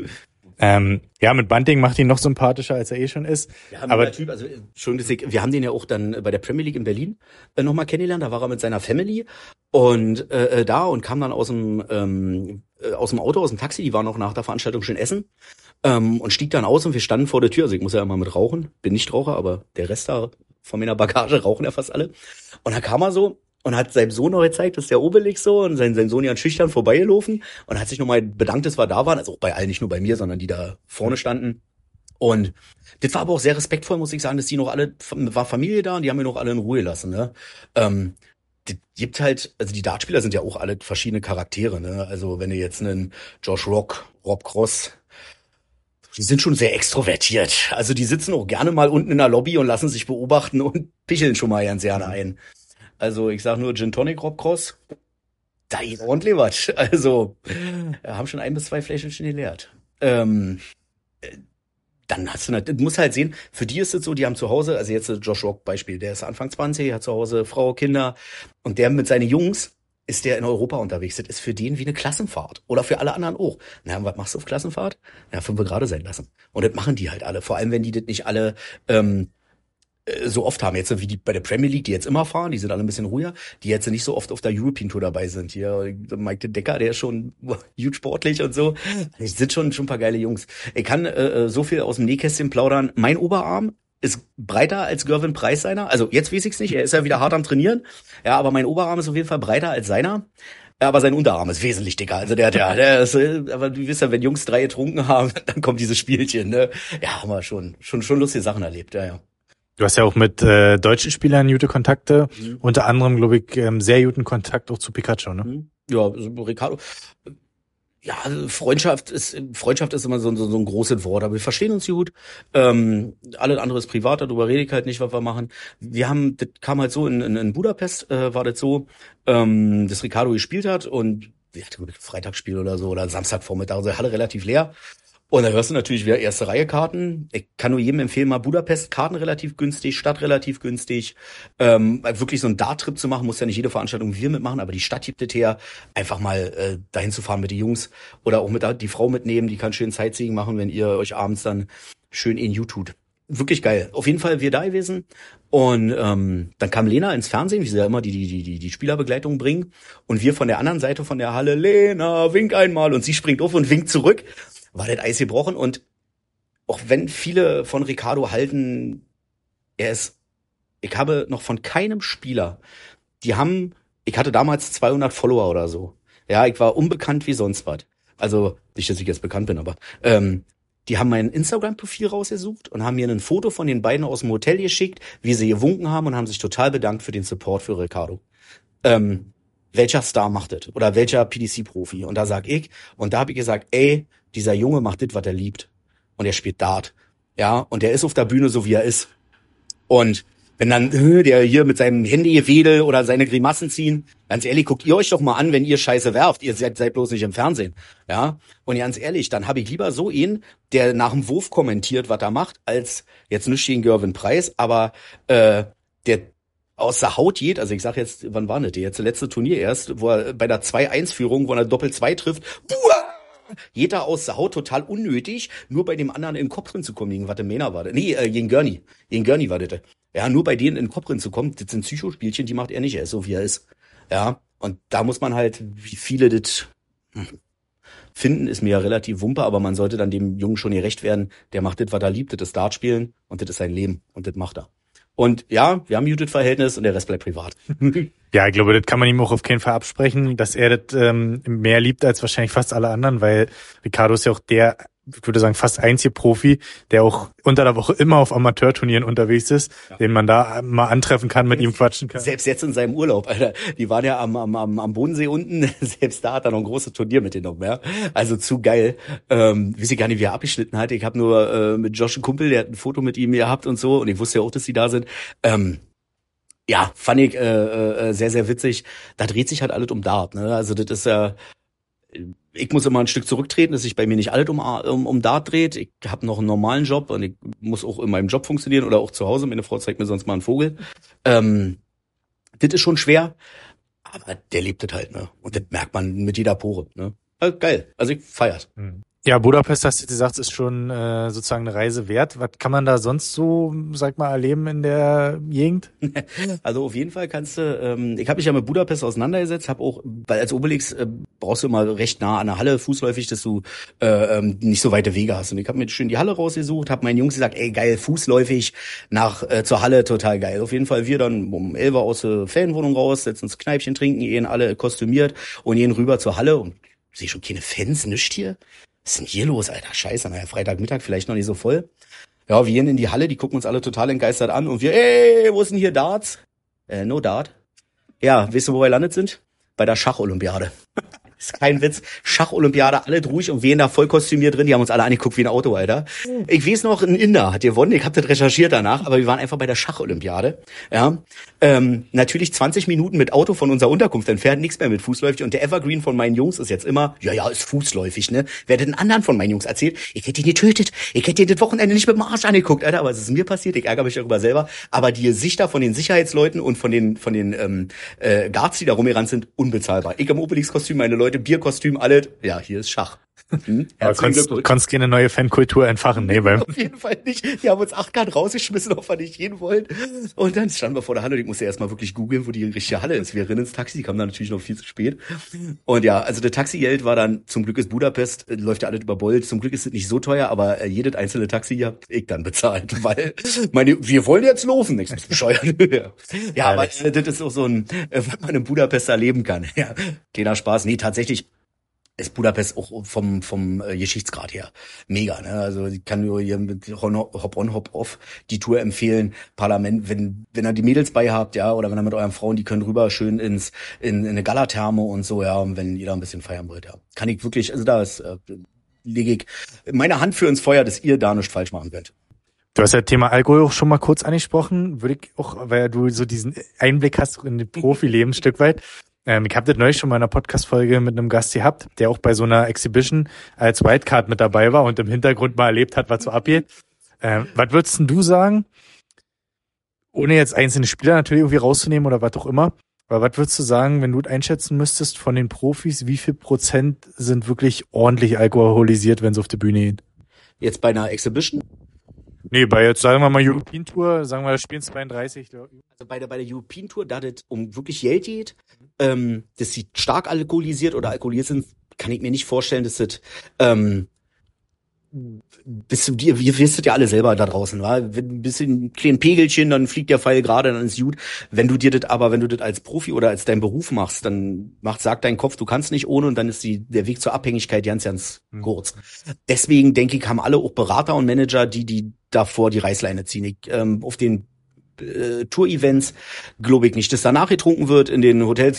Ja, mit Bunting macht ihn noch sympathischer, als er eh schon ist. Ja, aber der Typ, also schon, wir haben den ja auch dann bei der Premier League in Berlin nochmal kennengelernt. Da war er mit seiner Family und kam dann aus dem Auto, aus dem Taxi. Die waren auch nach der Veranstaltung schön essen und stieg dann aus und wir standen vor der Tür. Also ich muss ja immer mit rauchen, bin nicht Raucher, aber der Rest da von meiner Bagage rauchen ja fast alle. Und dann kam er so und hat seinem Sohn noch gezeigt, dass der Obelix so und sein Sohn ja schüchtern vorbeigelaufen und hat sich nochmal bedankt, dass wir da waren. Also auch bei allen, nicht nur bei mir, sondern die da vorne standen. Und das war aber auch sehr respektvoll, muss ich sagen, dass die noch alle, war Familie da und die haben mir noch alle in Ruhe gelassen. Ne? Das gibt halt, also die Dartspieler sind ja auch alle verschiedene Charaktere. Ne? Also wenn du jetzt einen Josh Rock, Rob Cross, die sind schon sehr extrovertiert. Also die sitzen auch gerne mal unten in der Lobby und lassen sich beobachten und picheln schon mal ganz gerne ein. Also ich sag nur Gin Tonic, Rob Cross, da geht ordentlich was. Also haben schon 1 bis 2 Fläschchen schon geleert. Dann hast du musst halt sehen, für die ist es so, die haben zu Hause, also jetzt Josh Rock Beispiel, der ist Anfang 20, hat zu Hause Frau, Kinder und der mit seinen Jungs ist der in Europa unterwegs. Das ist für den wie eine Klassenfahrt. Oder für alle anderen auch. Na, was machst du auf Klassenfahrt? Ja, 5 Grad sein lassen. Und das machen die halt alle. Vor allem, wenn die das nicht alle so oft haben. Jetzt so wie die bei der Premier League, die jetzt immer fahren, die sind alle ein bisschen ruhiger, die jetzt nicht so oft auf der European Tour dabei sind. Hier Mike de Decker, der ist schon huge sportlich und so. Es sind schon ein paar geile Jungs. Ich kann so viel aus dem Nähkästchen plaudern. Mein Oberarm ist breiter als Gervin Price seiner. Also jetzt weiß ich's nicht, er ist ja wieder hart am Trainieren. Ja, aber mein Oberarm ist auf jeden Fall breiter als seiner. Ja, aber sein Unterarm ist wesentlich dicker. Also der ist, aber du wisst ja, wenn Jungs 3 getrunken haben, dann kommt dieses Spielchen, ne? Ja, haben wir schon lustige Sachen erlebt, ja. Du hast ja auch mit deutschen Spielern gute Kontakte, unter anderem, glaube ich, sehr guten Kontakt auch zu Pikachu, ne? Ja, also Ricardo. Ja, also Freundschaft ist immer so ein großes Wort, aber wir verstehen uns gut. Alles andere ist privat, darüber rede ich halt nicht, was wir machen. Das kam halt so in Budapest, war das so, dass Ricardo gespielt hat und wir hatten ein Freitagsspiel oder so oder Samstagvormittag, also Halle relativ leer. Und da hörst du natürlich wieder erste Reihe Karten. Ich kann nur jedem empfehlen, mal Budapest, Karten relativ günstig, Stadt relativ günstig. Wirklich so einen Dart-Trip zu machen, muss ja nicht jede Veranstaltung wir mitmachen, aber die Stadt gibt es her, einfach mal dahin zu fahren mit den Jungs oder auch mit die Frau mitnehmen, die kann schön Sightseeing machen, wenn ihr euch abends dann schön in you tut. Wirklich geil. Auf jeden Fall wir da gewesen. Und dann kam Lena ins Fernsehen, wie sie ja immer die Spielerbegleitung bringen. Und wir von der anderen Seite von der Halle, Lena, wink einmal. Und sie springt auf und winkt zurück. War das Eis gebrochen. Und auch wenn viele von Ricardo halten, ich habe noch von keinem Spieler, ich hatte damals 200 Follower oder so. Ja, ich war unbekannt wie sonst was. Also, nicht, dass ich jetzt bekannt bin, aber die haben mein Instagram-Profil rausgesucht und haben mir ein Foto von den beiden aus dem Hotel geschickt, wie sie gewunken haben und haben sich total bedankt für den Support für Ricardo. Welcher Star macht das? Oder welcher PDC-Profi? Und da sag ich, und da habe ich gesagt, ey, dieser Junge macht das, was er liebt. Und er spielt Dart. Ja, und der ist auf der Bühne so, wie er ist. Und wenn dann der hier mit seinem Handygewedel oder seine Grimassen ziehen, ganz ehrlich, guckt ihr euch doch mal an, wenn ihr Scheiße werft. Ihr seid bloß nicht im Fernsehen. Ja, und ganz ehrlich, dann habe ich lieber so ihn, der nach dem Wurf kommentiert, was er macht, als jetzt nicht gegen Gervin Price, aber der aus der Haut geht, also ich sag jetzt, wann war das? Jetzt das letzte Turnier erst, wo er bei der 2-1-Führung, wo er Doppel-2 trifft, jeder aus der Haut total unnötig, nur bei dem anderen in den Kopf drin zu kommen, gegen Watemena war das. Nee, gegen Gurney. Gegen Gurney war das. Ja, nur bei denen in den Kopf drin zu kommen, das sind Psychospielchen, die macht er nicht, er ist so, wie er ist. Ja, und da muss man halt, wie viele das finden, ist mir ja relativ wumpe, aber man sollte dann dem Jungen schon gerecht werden, der macht das, was er liebt, das ist Dart spielen und das ist sein Leben und das macht er. Und ja, wir haben ein gutes Verhältnis und der Rest bleibt privat. Ja, ich glaube, das kann man ihm auch auf keinen Fall absprechen, dass er das mehr liebt als wahrscheinlich fast alle anderen, weil Ricardo ist ja auch der, ich würde sagen, fast einzige Profi, der auch unter der Woche immer auf Amateurturnieren unterwegs ist, ja, den man da mal antreffen kann, mit ihm quatschen kann. Selbst jetzt in seinem Urlaub, Alter. Die waren ja am Bodensee unten, selbst da hat er noch ein großes Turnier mit denen noch mehr. Also zu geil. Weiß ich gar nicht, wie er abgeschnitten hat. Ich habe nur mit Josh einen Kumpel, der hat ein Foto mit ihm gehabt und so und ich wusste ja auch, dass die da sind. Ja, fand ich sehr, sehr witzig. Da dreht sich halt alles um Dart, ne? Also das ist ja, ich muss immer ein Stück zurücktreten, dass sich bei mir nicht alles um Dart dreht. Ich habe noch einen normalen Job und ich muss auch in meinem Job funktionieren oder auch zu Hause. Meine Frau zeigt mir sonst mal einen Vogel. Das ist schon schwer, aber der lebt das halt, ne? Und das merkt man mit jeder Pore, ne? Also geil. Also ich feier's. Ja, Budapest, hast du gesagt, ist schon sozusagen eine Reise wert. Was kann man da sonst so, sag mal, erleben in der Gegend? Also auf jeden Fall kannst du, ich habe mich ja mit Budapest auseinandergesetzt, habe auch, weil als Obelix brauchst du immer recht nah an der Halle, fußläufig, dass du nicht so weite Wege hast. Und ich habe mir schön die Halle rausgesucht, habe meinen Jungs gesagt, ey geil, fußläufig zur Halle, total geil. Auf jeden Fall wir dann um 11 Uhr aus der Fanwohnung raus, setzen uns Kneipchen trinken, gehen alle kostümiert und gehen rüber zur Halle und sehe schon keine Fans, nichts hier. Was ist denn hier los, Alter? Scheiße, naja, Freitagmittag vielleicht noch nicht so voll. Ja, wir gehen in die Halle, die gucken uns alle total entgeistert an und wir, ey, wo ist denn hier Darts? No Dart. Ja, weißt du, wo wir gelandet sind? Bei der Schacholympiade. Ist kein Witz. Schacholympiade, alle ruhig und wir da voll kostümiert drin. Die haben uns alle angeguckt wie ein Auto, Alter. Ich weiß noch, ein Inder hat gewonnen. Ich habe das recherchiert danach, aber wir waren einfach bei der Schacholympiade. Ja, natürlich 20 Minuten mit Auto von unserer Unterkunft entfernt, nichts mehr mit fußläufig. Und der Evergreen von meinen Jungs ist jetzt immer, ja, ist fußläufig, ne? Wer hat den anderen von meinen Jungs erzählt? Ich hätte ihn getötet. Ich hätte ihn das Wochenende nicht mit dem Arsch angeguckt, Alter. Aber es ist mir passiert. Ich ärgere mich darüber selber. Aber die Gesichter von den Sicherheitsleuten und von den Guards, die da rumgerannt sind, unbezahlbar. Ich im Obelix-Kostüm, meine Leute, Bierkostüm, alles. Ja, hier ist Schach. Konntest keine neue Fankultur entfachen, nee, beim. Auf jeden Fall nicht. Die haben uns 8 Grad rausgeschmissen, ob wir nicht gehen wollen. Und dann standen wir vor der Halle und ich musste erstmal wirklich googeln, wo die richtige Halle ist. Wir rennen ins Taxi, die kamen dann natürlich noch viel zu spät. Und ja, also der Taxigeld war dann, zum Glück ist Budapest, läuft ja alles über Bolt, zum Glück ist es nicht so teuer, aber jedes einzelne Taxi hab ich dann bezahlt, weil wir wollen jetzt laufen, nichts ist bescheuert. Ja, aber das ist auch so ein, was man in Budapest erleben kann. Ja, kleiner Spaß. Nee, tatsächlich ist Budapest auch vom Geschichtsgrad her mega, ne? Also ich kann nur hier mit Hop-on, Hop-off die Tour empfehlen. Parlament, wenn ihr die Mädels bei habt, ja, oder wenn ihr mit euren Frauen, die können rüber schön in eine Galatherme und so, ja, und wenn ihr da ein bisschen feiern wollt, ja. Kann ich wirklich, also da ist, lege ich meine Hand für ins Feuer, dass ihr da nichts falsch machen könnt. Du hast ja das Thema Alkohol auch schon mal kurz angesprochen, würde ich auch, weil du so diesen Einblick hast in das Profileben ein Stück weit. Ich habe das neulich schon mal in einer Podcast-Folge mit einem Gast gehabt, der auch bei so einer Exhibition als Wildcard mit dabei war und im Hintergrund mal erlebt hat, was so abgeht. Was würdest denn du sagen, ohne jetzt einzelne Spieler natürlich irgendwie rauszunehmen oder was auch immer, aber was würdest du sagen, wenn du einschätzen müsstest von den Profis, wie viel Prozent sind wirklich ordentlich alkoholisiert, wenn sie auf die Bühne gehen? Jetzt bei einer Exhibition? Nee, bei jetzt sagen wir mal European Tour, sagen wir, da spielen 32. Also bei der European Tour, da das um wirklich Geld geht, dass sie stark alkoholisiert oder alkoholisiert sind, kann ich mir nicht vorstellen, dass das wir wisst ja alle selber da draußen, wa? Ein bisschen ein kleines Pegelchen, dann fliegt der Pfeil gerade, dann ist gut. Wenn du das als Profi oder als dein Beruf machst, dann sagt dein Kopf, du kannst nicht ohne, und dann ist der Weg zur Abhängigkeit ganz kurz. Deswegen denke ich, haben alle auch Berater und Manager, die davor die Reißleine ziehen. Auf den Tour-Events glaube ich nicht, dass danach getrunken wird in den Hotels.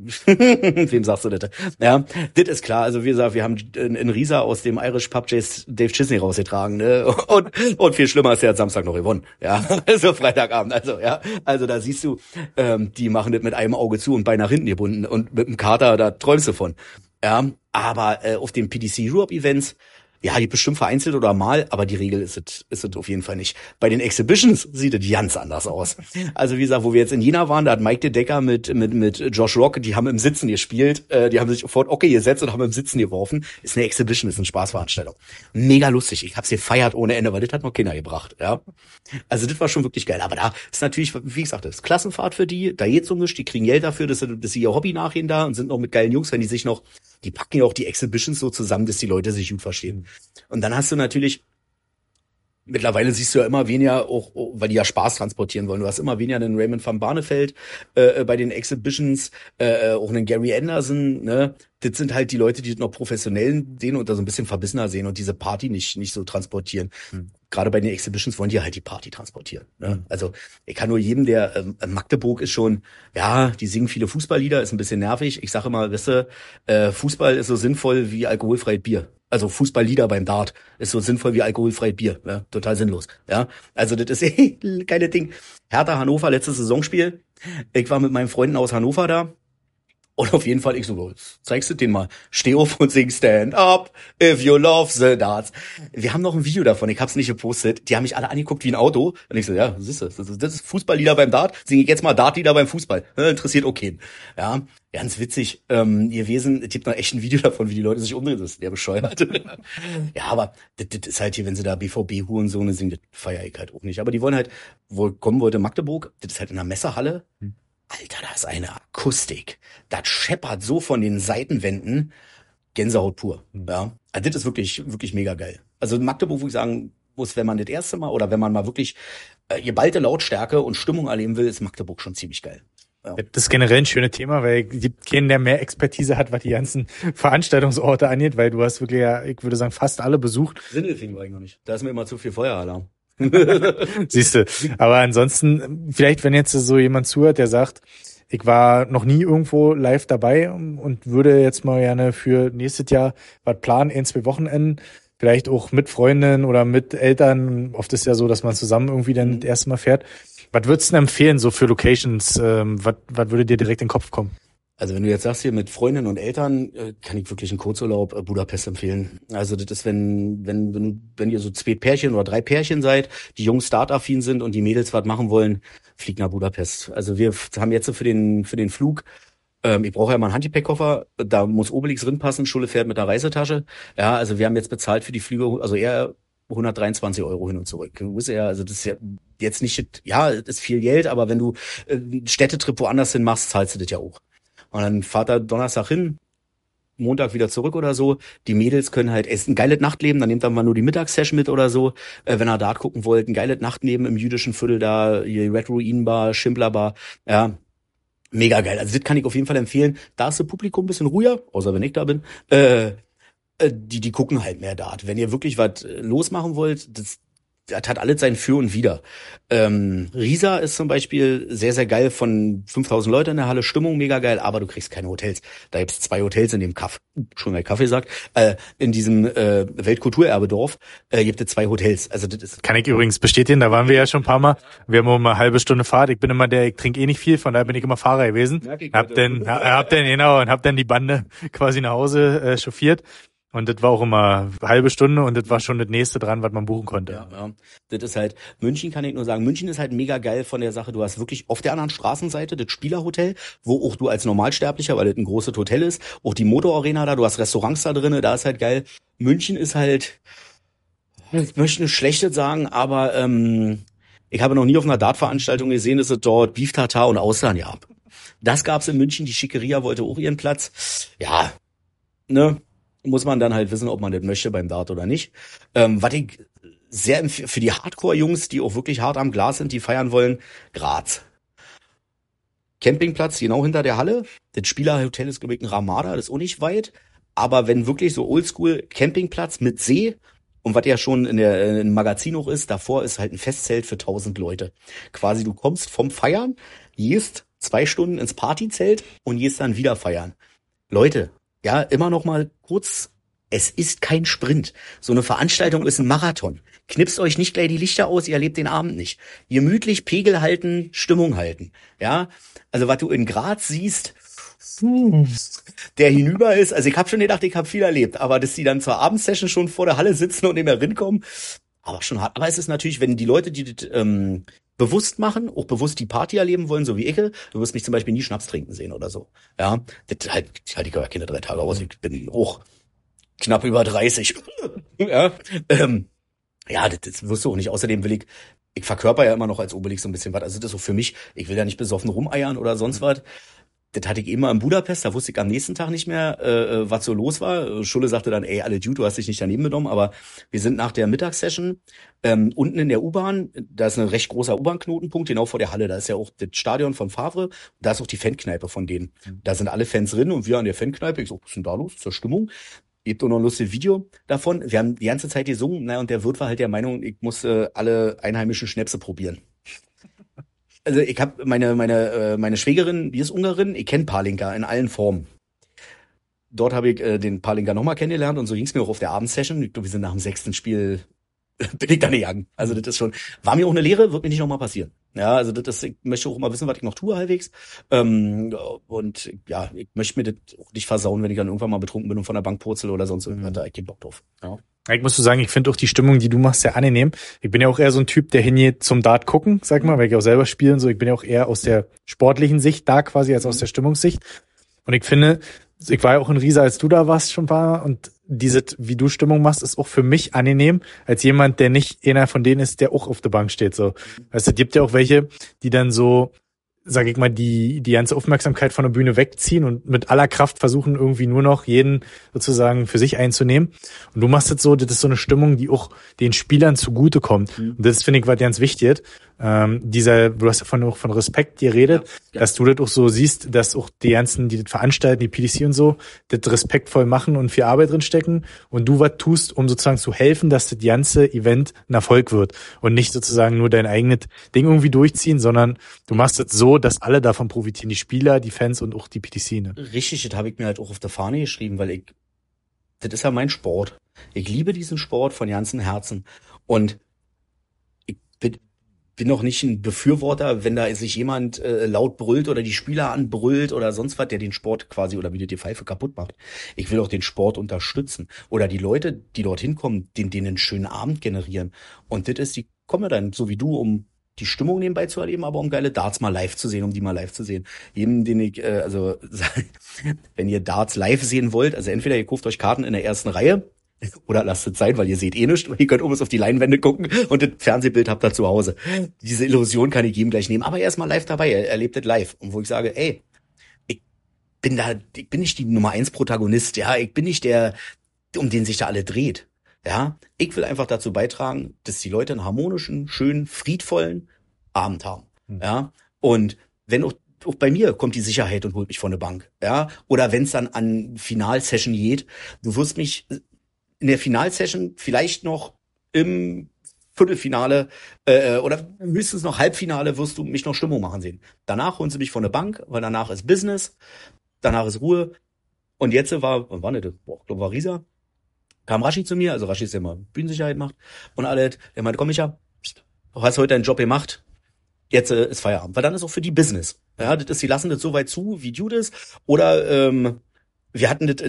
Wem sagst du das? Ja, das ist klar. Also wie gesagt, wir haben in Riesa aus dem Irish Pub Dave Chisney rausgetragen, ne? Und viel schlimmer ist, er hat Samstag noch gewonnen. Ja, also Freitagabend. Also ja, also da siehst du, die machen das mit einem Auge zu und Bein nach hinten gebunden, und mit dem Kater, da träumst du von. Ja, aber auf den PDC Europe Events, ja, die bestimmt vereinzelt oder mal, aber die Regel ist es auf jeden Fall nicht. Bei den Exhibitions sieht es ganz anders aus. Also wie gesagt, wo wir jetzt in Jena waren, da hat Mike de Decker mit Josh Rock, die haben im Sitzen gespielt, die haben sich sofort gesetzt und haben im Sitzen geworfen. Ist eine Exhibition, ist eine Spaßveranstaltung. Mega lustig. Ich hab's gefeiert ohne Ende, weil das hat noch Kinder gebracht, ja. Also das war schon wirklich geil. Aber da ist natürlich, wie gesagt, das ist Klassenfahrt für die, da geht's um nichts, die kriegen Geld dafür, dass sie ihr Hobby nachgehen da und sind noch mit geilen Jungs, wenn die packen ja auch die Exhibitions so zusammen, dass die Leute sich gut verstehen. Und dann hast du natürlich, mittlerweile siehst du ja immer weniger, auch weil die ja Spaß transportieren wollen. Du hast immer weniger einen Raymond van Barneveld bei den Exhibitions, auch einen Gary Anderson, ne? Das sind halt die Leute, die noch professionell sehen und da so ein bisschen verbissener sehen und diese Party nicht so transportieren. Gerade bei den Exhibitions wollen die halt die Party transportieren. Ne? Also ich kann nur jedem, der Magdeburg ist schon, ja, die singen viele Fußballlieder, ist ein bisschen nervig. Ich sage immer, weißt du, Fußball ist so sinnvoll wie alkoholfreies Bier. Also Fußballlieder beim Dart ist so sinnvoll wie alkoholfreies Bier. Ja? Total sinnlos. Ja, also das ist keine Ding. Hertha Hannover, letztes Saisonspiel. Ich war mit meinen Freunden aus Hannover da. Und auf jeden Fall, ich so, zeigst du den mal. Steh auf und sing Stand Up if you love the darts. Wir haben noch ein Video davon, ich hab's nicht gepostet. Die haben mich alle angeguckt wie ein Auto. Und ich so, ja, siehst du, das ist Fußballlieder beim Dart. Singe ich jetzt mal Dartlieder beim Fußball. Interessiert okay. Ja, ganz witzig gewesen. Es gibt noch echt ein Video davon, wie die Leute sich umdrehen. Das ist der bescheuert. Ja, aber das ist halt hier, wenn sie da BVB-Hurensöhne singen, das feier ich halt auch nicht. Aber die wollen halt, wo kommen wollte Magdeburg, das ist halt in einer Messerhalle. Alter, da ist eine Akustik. Das scheppert so von den Seitenwänden. Gänsehaut pur. Ja. Also das ist wirklich, wirklich mega geil. Also Magdeburg, würde ich sagen, muss, wenn man das erste Mal oder wenn man mal wirklich geballte Lautstärke und Stimmung erleben will, ist Magdeburg schon ziemlich geil. Ja. Das ist generell ein schönes Thema, weil es gibt keinen, der mehr Expertise hat, was die ganzen Veranstaltungsorte angeht, weil du hast wirklich, ja, ich würde sagen, fast alle besucht. Sindelfingen war ich noch nicht. Da ist mir immer zu viel Feueralarm. Siehst du. Aber ansonsten, vielleicht, wenn jetzt so jemand zuhört, der sagt, ich war noch nie irgendwo live dabei und würde jetzt mal gerne für nächstes Jahr was planen, 1-2 Wochenenden, vielleicht auch mit Freundinnen oder mit Eltern. Oft ist ja so, dass man zusammen irgendwie dann das erste Mal fährt. Was würdest du denn empfehlen, so für Locations? Was würde dir direkt in den Kopf kommen? Also wenn du jetzt sagst, hier mit Freundinnen und Eltern, kann ich wirklich einen Kurzurlaub Budapest empfehlen. Also das ist, wenn ihr so 2 Pärchen oder 3 Pärchen seid, die Jungs startaffin sind und die Mädels was machen wollen, fliegt nach Budapest. Also wir haben jetzt für den Flug Ich brauche ja mal einen Handypack-Koffer, da muss Obelix drin passen, Schule fährt mit der Reisetasche. Ja, also wir haben jetzt bezahlt für die Flüge, also eher 123 Euro hin und zurück. Du musst ja, also das ist ja jetzt nicht, ja, das ist viel Geld, aber wenn du einen Städtetrip woanders hin machst, zahlst du das ja auch. Und dann fahrt er Donnerstag hin, Montag wieder zurück oder so. Die Mädels können halt ein geiles Nachtleben, dann nehmt er mal nur die Mittagssession mit oder so. Wenn ihr Dart gucken wollt, ein geiles Nachtleben im jüdischen Viertel da, hier Red Ruin Bar, Schimpler Bar, ja. Mega geil. Also das kann ich auf jeden Fall empfehlen. Da ist das Publikum ein bisschen ruhiger, außer wenn ich da bin. Die gucken halt mehr Dart. Wenn ihr wirklich was losmachen wollt, das hat alles sein Für und Wider. Riesa ist zum Beispiel sehr, sehr geil, von 5000 Leuten in der Halle, Stimmung mega geil, aber du kriegst keine Hotels. Da gibt's 2 Hotels in dem Kaff, schon mal Kaffee sagt, in diesem Weltkulturerbedorf gibt es 2 Hotels. Also das ist, Kann ich übrigens bestätigen, da waren wir ja schon ein paar Mal. Wir haben immer eine halbe Stunde Fahrt. Ich bin immer ich trinke eh nicht viel, von daher bin ich immer Fahrer gewesen. Hab dann die Bande quasi nach Hause chauffiert. Und das war auch immer eine halbe Stunde und das war schon das nächste dran, was man buchen konnte. ja. Das ist halt, München kann ich nur sagen, München ist halt mega geil von der Sache. Du hast wirklich auf der anderen Straßenseite das Spielerhotel, wo auch du als Normalsterblicher, weil das ein großes Hotel ist, auch die Motorarena da, du hast Restaurants da drinne, da ist halt geil. München ist halt, ich möchte nicht Schlechtes sagen, aber ich habe noch nie auf einer Dartveranstaltung gesehen, dass es dort Beef Tartar und Austern gab. Das gab's in München, die Schickeria wollte auch ihren Platz. Ja, ne? Muss man dann halt wissen, ob man das möchte beim Dart oder nicht. Was ich sehr für die Hardcore-Jungs, die auch wirklich hart am Glas sind, die feiern wollen, Graz. Campingplatz genau hinter der Halle. Das Spielerhotel ist, glaube ich, ein Ramada, das ist auch nicht weit. Aber wenn wirklich so Oldschool Campingplatz mit See und was ja schon im Magazin auch ist, davor ist halt ein Festzelt für 1000 Leute. Quasi du kommst vom Feiern, gehst 2 Stunden ins Partyzelt und gehst dann wieder feiern. Leute, ja, immer noch mal kurz, es ist kein Sprint. So eine Veranstaltung ist ein Marathon. Knipst euch nicht gleich die Lichter aus, ihr erlebt den Abend nicht. Gemütlich Pegel halten, Stimmung halten. Ja, also was du in Graz siehst, der hinüber ist, also ich habe schon gedacht, ich habe viel erlebt, aber dass die dann zur Abendsession schon vor der Halle sitzen und nicht mehr rinkommen, aber schon hart. Aber es ist natürlich, wenn die Leute, die das bewusst machen, auch bewusst die Party erleben wollen, so wie ich, du wirst mich zum Beispiel nie Schnaps trinken sehen oder so. Ja, das halt ich ja keine 3 Tage aus, ich bin auch knapp über 30. Ja, ja, das wirst du auch nicht. Außerdem will ich verkörper ja immer noch als Obelix so ein bisschen was. Also das ist so für mich, ich will ja nicht besoffen rumeiern oder sonst was. Das hatte ich immer in Budapest, da wusste ich am nächsten Tag nicht mehr, was so los war. Schulle sagte dann, ey, alle Dude, du hast dich nicht daneben genommen, aber wir sind nach der Mittagssession unten in der U-Bahn, da ist ein recht großer U-Bahn-Knotenpunkt, genau vor der Halle, da ist ja auch das Stadion von Favre, da ist auch die Fankneipe von denen. Da sind alle Fans drin und wir an der Fankneipe, ich so, was ist denn da los, zur Stimmung? Gibt auch noch ein lustiges Video davon. Wir haben die ganze Zeit gesungen, und der Wirt war halt der Meinung, ich muss alle einheimischen Schnäpse probieren. Also ich habe meine Schwägerin, die ist Ungarin, ich kenne Palinka in allen Formen. Dort habe ich den Palinka nochmal kennengelernt und so ging es mir auch auf der Abendsession. Ich glaube, wir sind nach dem 6. Spiel bin ich dann gegangen. Also das ist schon, war mir auch eine Lehre, wird mir nicht nochmal passieren. Ja, also ich möchte auch mal wissen, was ich noch tue halbwegs. Und ja, ich möchte mir das auch nicht versauen, wenn ich dann irgendwann mal betrunken bin und von der Bank purzel oder sonst irgendwas, da hab ich keinen Bock drauf. Ja. Ich muss so sagen, ich finde auch die Stimmung, die du machst, sehr angenehm. Ich bin ja auch eher so ein Typ, der hingeht zum Dart gucken, sag mal, weil ich auch selber spiele und so. Ich bin ja auch eher aus der sportlichen Sicht da quasi als aus der Stimmungssicht. Und ich finde, ich war ja auch in Riesa, als du da warst schon ein paar Mal und wie du Stimmung machst, ist auch für mich angenehm, als jemand, der nicht einer von denen ist, der auch auf der Bank steht, so. Weißt du, es gibt ja auch welche, die dann so, sag ich mal, die ganze Aufmerksamkeit von der Bühne wegziehen und mit aller Kraft versuchen, irgendwie nur noch jeden sozusagen für sich einzunehmen. Und du machst es so, das ist so eine Stimmung, die auch den Spielern zugutekommt. Und das finde ich was ganz wichtig. Du hast ja von Respekt geredet, ja. Dass du das auch so siehst, dass auch die ganzen, die das veranstalten, die PDC und so, das respektvoll machen und viel Arbeit drin stecken und du was tust, um sozusagen zu helfen, dass das ganze Event ein Erfolg wird und nicht sozusagen nur dein eigenes Ding irgendwie durchziehen, sondern du machst es so, dass alle davon profitieren, die Spieler, die Fans und auch die PDC. Ne? Richtig, das habe ich mir halt auch auf der Fahne geschrieben, weil das ist ja mein Sport. Ich liebe diesen Sport von ganzem Herzen und ich bin noch nicht ein Befürworter, wenn da sich jemand laut brüllt oder die Spieler anbrüllt oder sonst was, der den Sport quasi oder wie die Pfeife kaputt macht. Ich will auch den Sport unterstützen oder die Leute, die dorthin kommen, denen einen schönen Abend generieren. Und das ist, die kommen dann so wie du um die Stimmung nebenbei zu erleben, aber um geile Darts mal live zu sehen, um die mal live zu sehen. Jedem, den ich, wenn ihr Darts live sehen wollt, also entweder ihr kauft euch Karten in der ersten Reihe oder lasst es sein, weil ihr seht eh nichts, ihr könnt oben auf die Leinwände gucken und das Fernsehbild habt ihr zu Hause. Diese Illusion kann ich jedem gleich nehmen, aber erstmal live dabei, er erlebt das live. Und wo ich sage, ey, ich bin nicht die Nummer 1 Protagonist, ja, ich bin nicht der, um den sich da alle dreht. Ja, ich will einfach dazu beitragen, dass die Leute einen harmonischen, schönen, friedvollen Abend haben. Ja, und wenn auch bei mir kommt die Sicherheit und holt mich von der Bank. Ja, oder wenn es dann an Finalsession geht, du wirst mich in der Finalsession vielleicht noch im Viertelfinale oder höchstens noch Halbfinale wirst du mich noch Stimmung machen sehen. Danach holen sie mich von der Bank, weil danach ist Business, danach ist Ruhe. Und jetzt war nicht, ich glaube, war Risa. Kam Raschi zu mir, also Raschi ist der immer Bühnensicherheit macht und alles. Der meinte, komm Micha, du hast heute deinen Job gemacht, jetzt ist Feierabend. Weil dann ist auch für die Business. Ja, das ist, die lassen das so weit zu, wie du das. Oder wir hatten das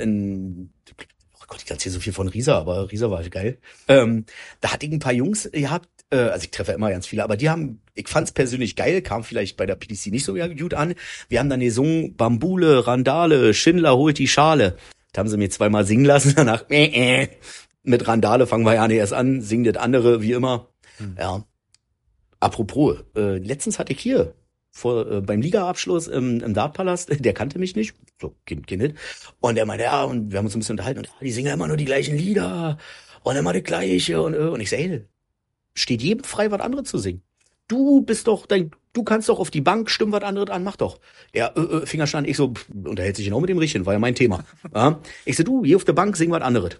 oh Gott, ich erzähle so viel von Risa, aber Risa war halt geil. Da hatte ich ein paar Jungs gehabt, also ich treffe immer ganz viele, aber die haben, ich fand's persönlich geil, kam vielleicht bei der PDC nicht so gut an. Wir haben dann gesungen, Bambule, Randale, Schindler holt die Schale. Da haben sie mir zweimal singen lassen, danach mit Randale fangen wir ja nicht erst an, singen das andere wie immer. Ja. Apropos, letztens hatte ich hier beim Ligaabschluss im Dartpalast, der kannte mich nicht, so Kind. Und der meinte, ja, und wir haben uns ein bisschen unterhalten und die singen immer nur die gleichen Lieder und immer das Gleiche und ich sag, hey, steht jedem frei, was anderes zu singen. Du kannst doch auf die Bank, stimmen was anderes an, mach doch. Ja, Fingerstand, ich so, unterhält sich genau mit dem Richtigen, war ja mein Thema. Ja. Ich so, du, hier auf der Bank, sing was anderes.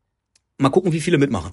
Mal gucken, wie viele mitmachen.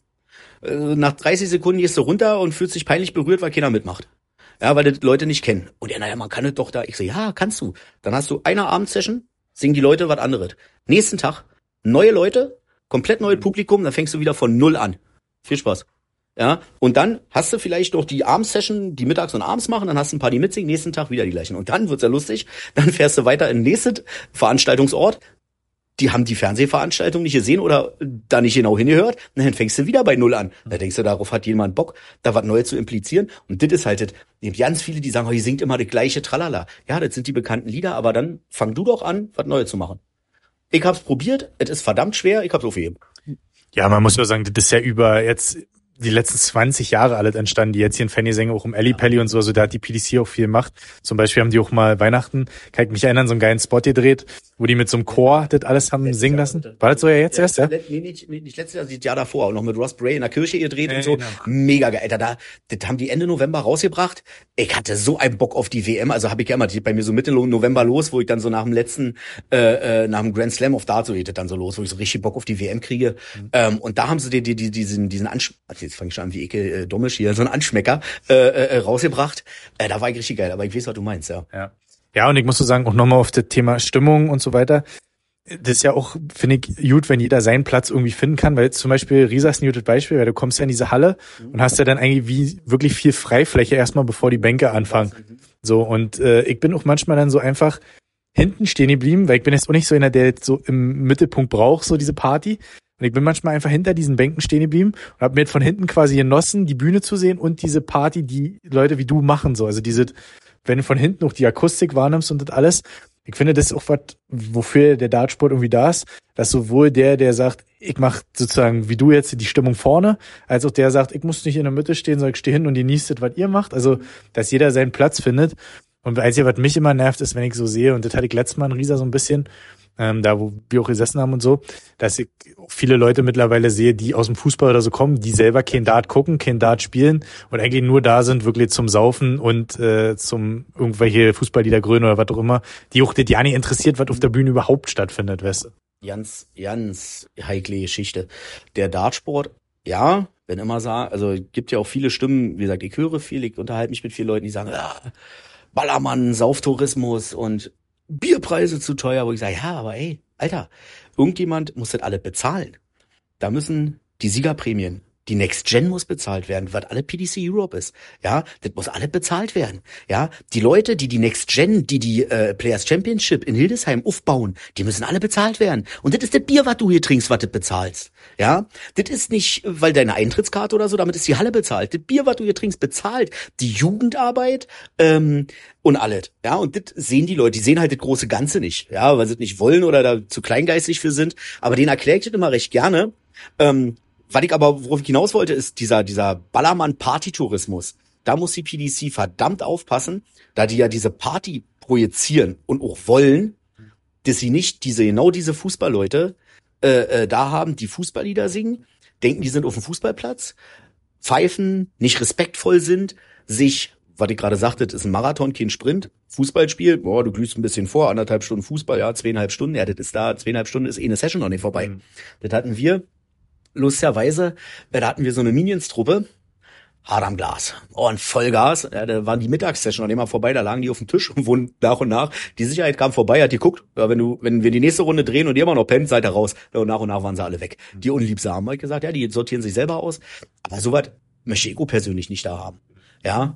Nach 30 Sekunden gehst du runter und fühlst dich peinlich berührt, weil keiner mitmacht. Ja, weil das Leute nicht kennen. Und ja, naja, man kann es doch da. Ich so, ja, kannst du. Dann hast du eine Abendsession, singen die Leute was anderes. Nächsten Tag, neue Leute, komplett neues Publikum, dann fängst du wieder von null an. Viel Spaß. Ja, und dann hast du vielleicht noch die Abendsession, die mittags und abends machen, dann hast du ein paar, die mitsingen, nächsten Tag wieder die gleichen. Und dann wird's ja lustig, dann fährst du weiter in den nächsten Veranstaltungsort, die haben die Fernsehveranstaltung nicht gesehen oder da nicht genau hingehört, und dann fängst du wieder bei Null an. Da denkst du, darauf hat jemand Bock, da was Neues zu implizieren. Und das ist halt das. Es gibt ganz viele, die sagen, oh, ihr singt immer das gleiche Tralala. Ja, das sind die bekannten Lieder, aber dann fang du doch an, was Neues zu machen. Ich hab's probiert, es ist verdammt schwer, ich hab's aufgegeben. Ja, man muss ja sagen, das ist ja über jetzt die letzten 20 Jahre alles entstanden, die jetzt hier in Fanny-Sänger auch um Ellipelli und so, also da hat die PDC auch viel gemacht. Zum Beispiel haben die auch mal Weihnachten, kann ich mich erinnern, so einen geilen Spot gedreht, wo die mit so einem Chor das alles haben singen lassen. War das so ja jetzt erst, ja? Nee, nicht letztes Jahr, das Jahr davor, auch noch mit Ross Bray in der Kirche gedreht und so. Genau. Mega geil, Alter, das haben die Ende November rausgebracht. Ich hatte so einen Bock auf die WM, also habe ich ja immer bei mir so Mitte November los, wo ich dann so nach dem letzten, nach dem Grand Slam of Darts so geht das dann so los, wo ich so richtig Bock auf die WM kriege. Und da haben sie diesen jetzt fange ich schon an wie Eke Dommisch hier, so einen Anschmecker rausgebracht. Da war ich richtig geil, aber ich weiß, was du meinst, ja. Ja, und ich muss so sagen, auch nochmal auf das Thema Stimmung und so weiter. Das ist ja auch, finde ich, gut, wenn jeder seinen Platz irgendwie finden kann, weil zum Beispiel Risa ist ein gutes Beispiel, weil du kommst ja in diese Halle und hast ja dann eigentlich wirklich viel Freifläche erstmal, bevor die Bänke anfangen. So, und ich bin auch manchmal dann so einfach hinten stehen geblieben, weil ich bin jetzt auch nicht so einer, der jetzt so im Mittelpunkt braucht, so diese Party. Und ich bin manchmal einfach hinter diesen Bänken stehen geblieben und habe mir jetzt von hinten quasi genossen, die Bühne zu sehen und diese Party, die Leute wie du machen, so. Also wenn du von hinten auch die Akustik wahrnimmst und das alles. Ich finde, das ist auch was, wofür der Dartsport irgendwie da ist, dass sowohl der sagt, ich mach sozusagen wie du jetzt die Stimmung vorne, als auch der sagt, ich muss nicht in der Mitte stehen, sondern ich stehe hin und genießt das, was ihr macht. Also, dass jeder seinen Platz findet. Und das Einzige, was mich immer nervt, ist, wenn ich so sehe, und das hatte ich letztes Mal in Riesa so ein bisschen, da wo wir auch gesessen haben und so, dass ich viele Leute mittlerweile sehe, die aus dem Fußball oder so kommen, die selber kein Dart gucken, kein Dart spielen und eigentlich nur da sind, wirklich zum Saufen und zum irgendwelche Fußballlieder grün oder was auch immer, die auch das ja nicht interessiert, was auf der Bühne überhaupt stattfindet, weißt du? Ganz heikle Geschichte. Der Dartsport, ja, wenn immer sagen, also gibt ja auch viele Stimmen, wie gesagt, ich höre viel, ich unterhalte mich mit vielen Leuten, die sagen, ja, Ballermann, Sauftourismus und Bierpreise zu teuer, wo ich sage, ja, aber ey, Alter, irgendjemand muss das alles bezahlen. Da müssen die Siegerprämien Die Next Gen muss bezahlt werden, was alle PDC Europe ist. Ja, das muss alle bezahlt werden. Ja, die Leute, die Next Gen, die Players Championship in Hildesheim aufbauen, die müssen alle bezahlt werden. Und das ist das Bier, was du hier trinkst, was du bezahlst. Ja, das ist nicht, weil deine Eintrittskarte oder so, damit ist die Halle bezahlt. Das Bier, was du hier trinkst, bezahlt die Jugendarbeit und alles. Ja, und das sehen die Leute, die sehen halt das große Ganze nicht. Ja, weil sie es nicht wollen oder da zu kleingeistig für sind. Aber denen erkläre ich das immer recht gerne. Was ich aber, worauf ich hinaus wollte, ist dieser Ballermann-Party-Tourismus. Da muss die PDC verdammt aufpassen, da die ja diese Party projizieren und auch wollen, dass sie nicht diese Fußballleute da haben, die Fußballlieder singen, denken, die sind auf dem Fußballplatz, pfeifen, nicht respektvoll sind, sich, was ich gerade sagte, das ist ein Marathon, kein Sprint, Fußballspiel, boah, du glühst ein bisschen vor, 1,5 Stunden Fußball, ja, 2,5 Stunden, ja, das ist da, 2,5 Stunden ist eine Session noch nicht vorbei. Das hatten wir lustigerweise, da hatten wir so eine Minions-Truppe, hart am Glas, und Vollgas, ja, da waren die Mittagssession noch nicht mal vorbei, da lagen die auf dem Tisch und wurden nach und nach, die Sicherheit kam vorbei, hat die guckt, ja, wenn wir die nächste Runde drehen und die immer noch pennt, seid ihr raus, ja, und nach waren sie alle weg. Die Unliebsamen, habe ich gesagt, ja, die sortieren sich selber aus, aber sowas möchte ich persönlich nicht da haben, ja,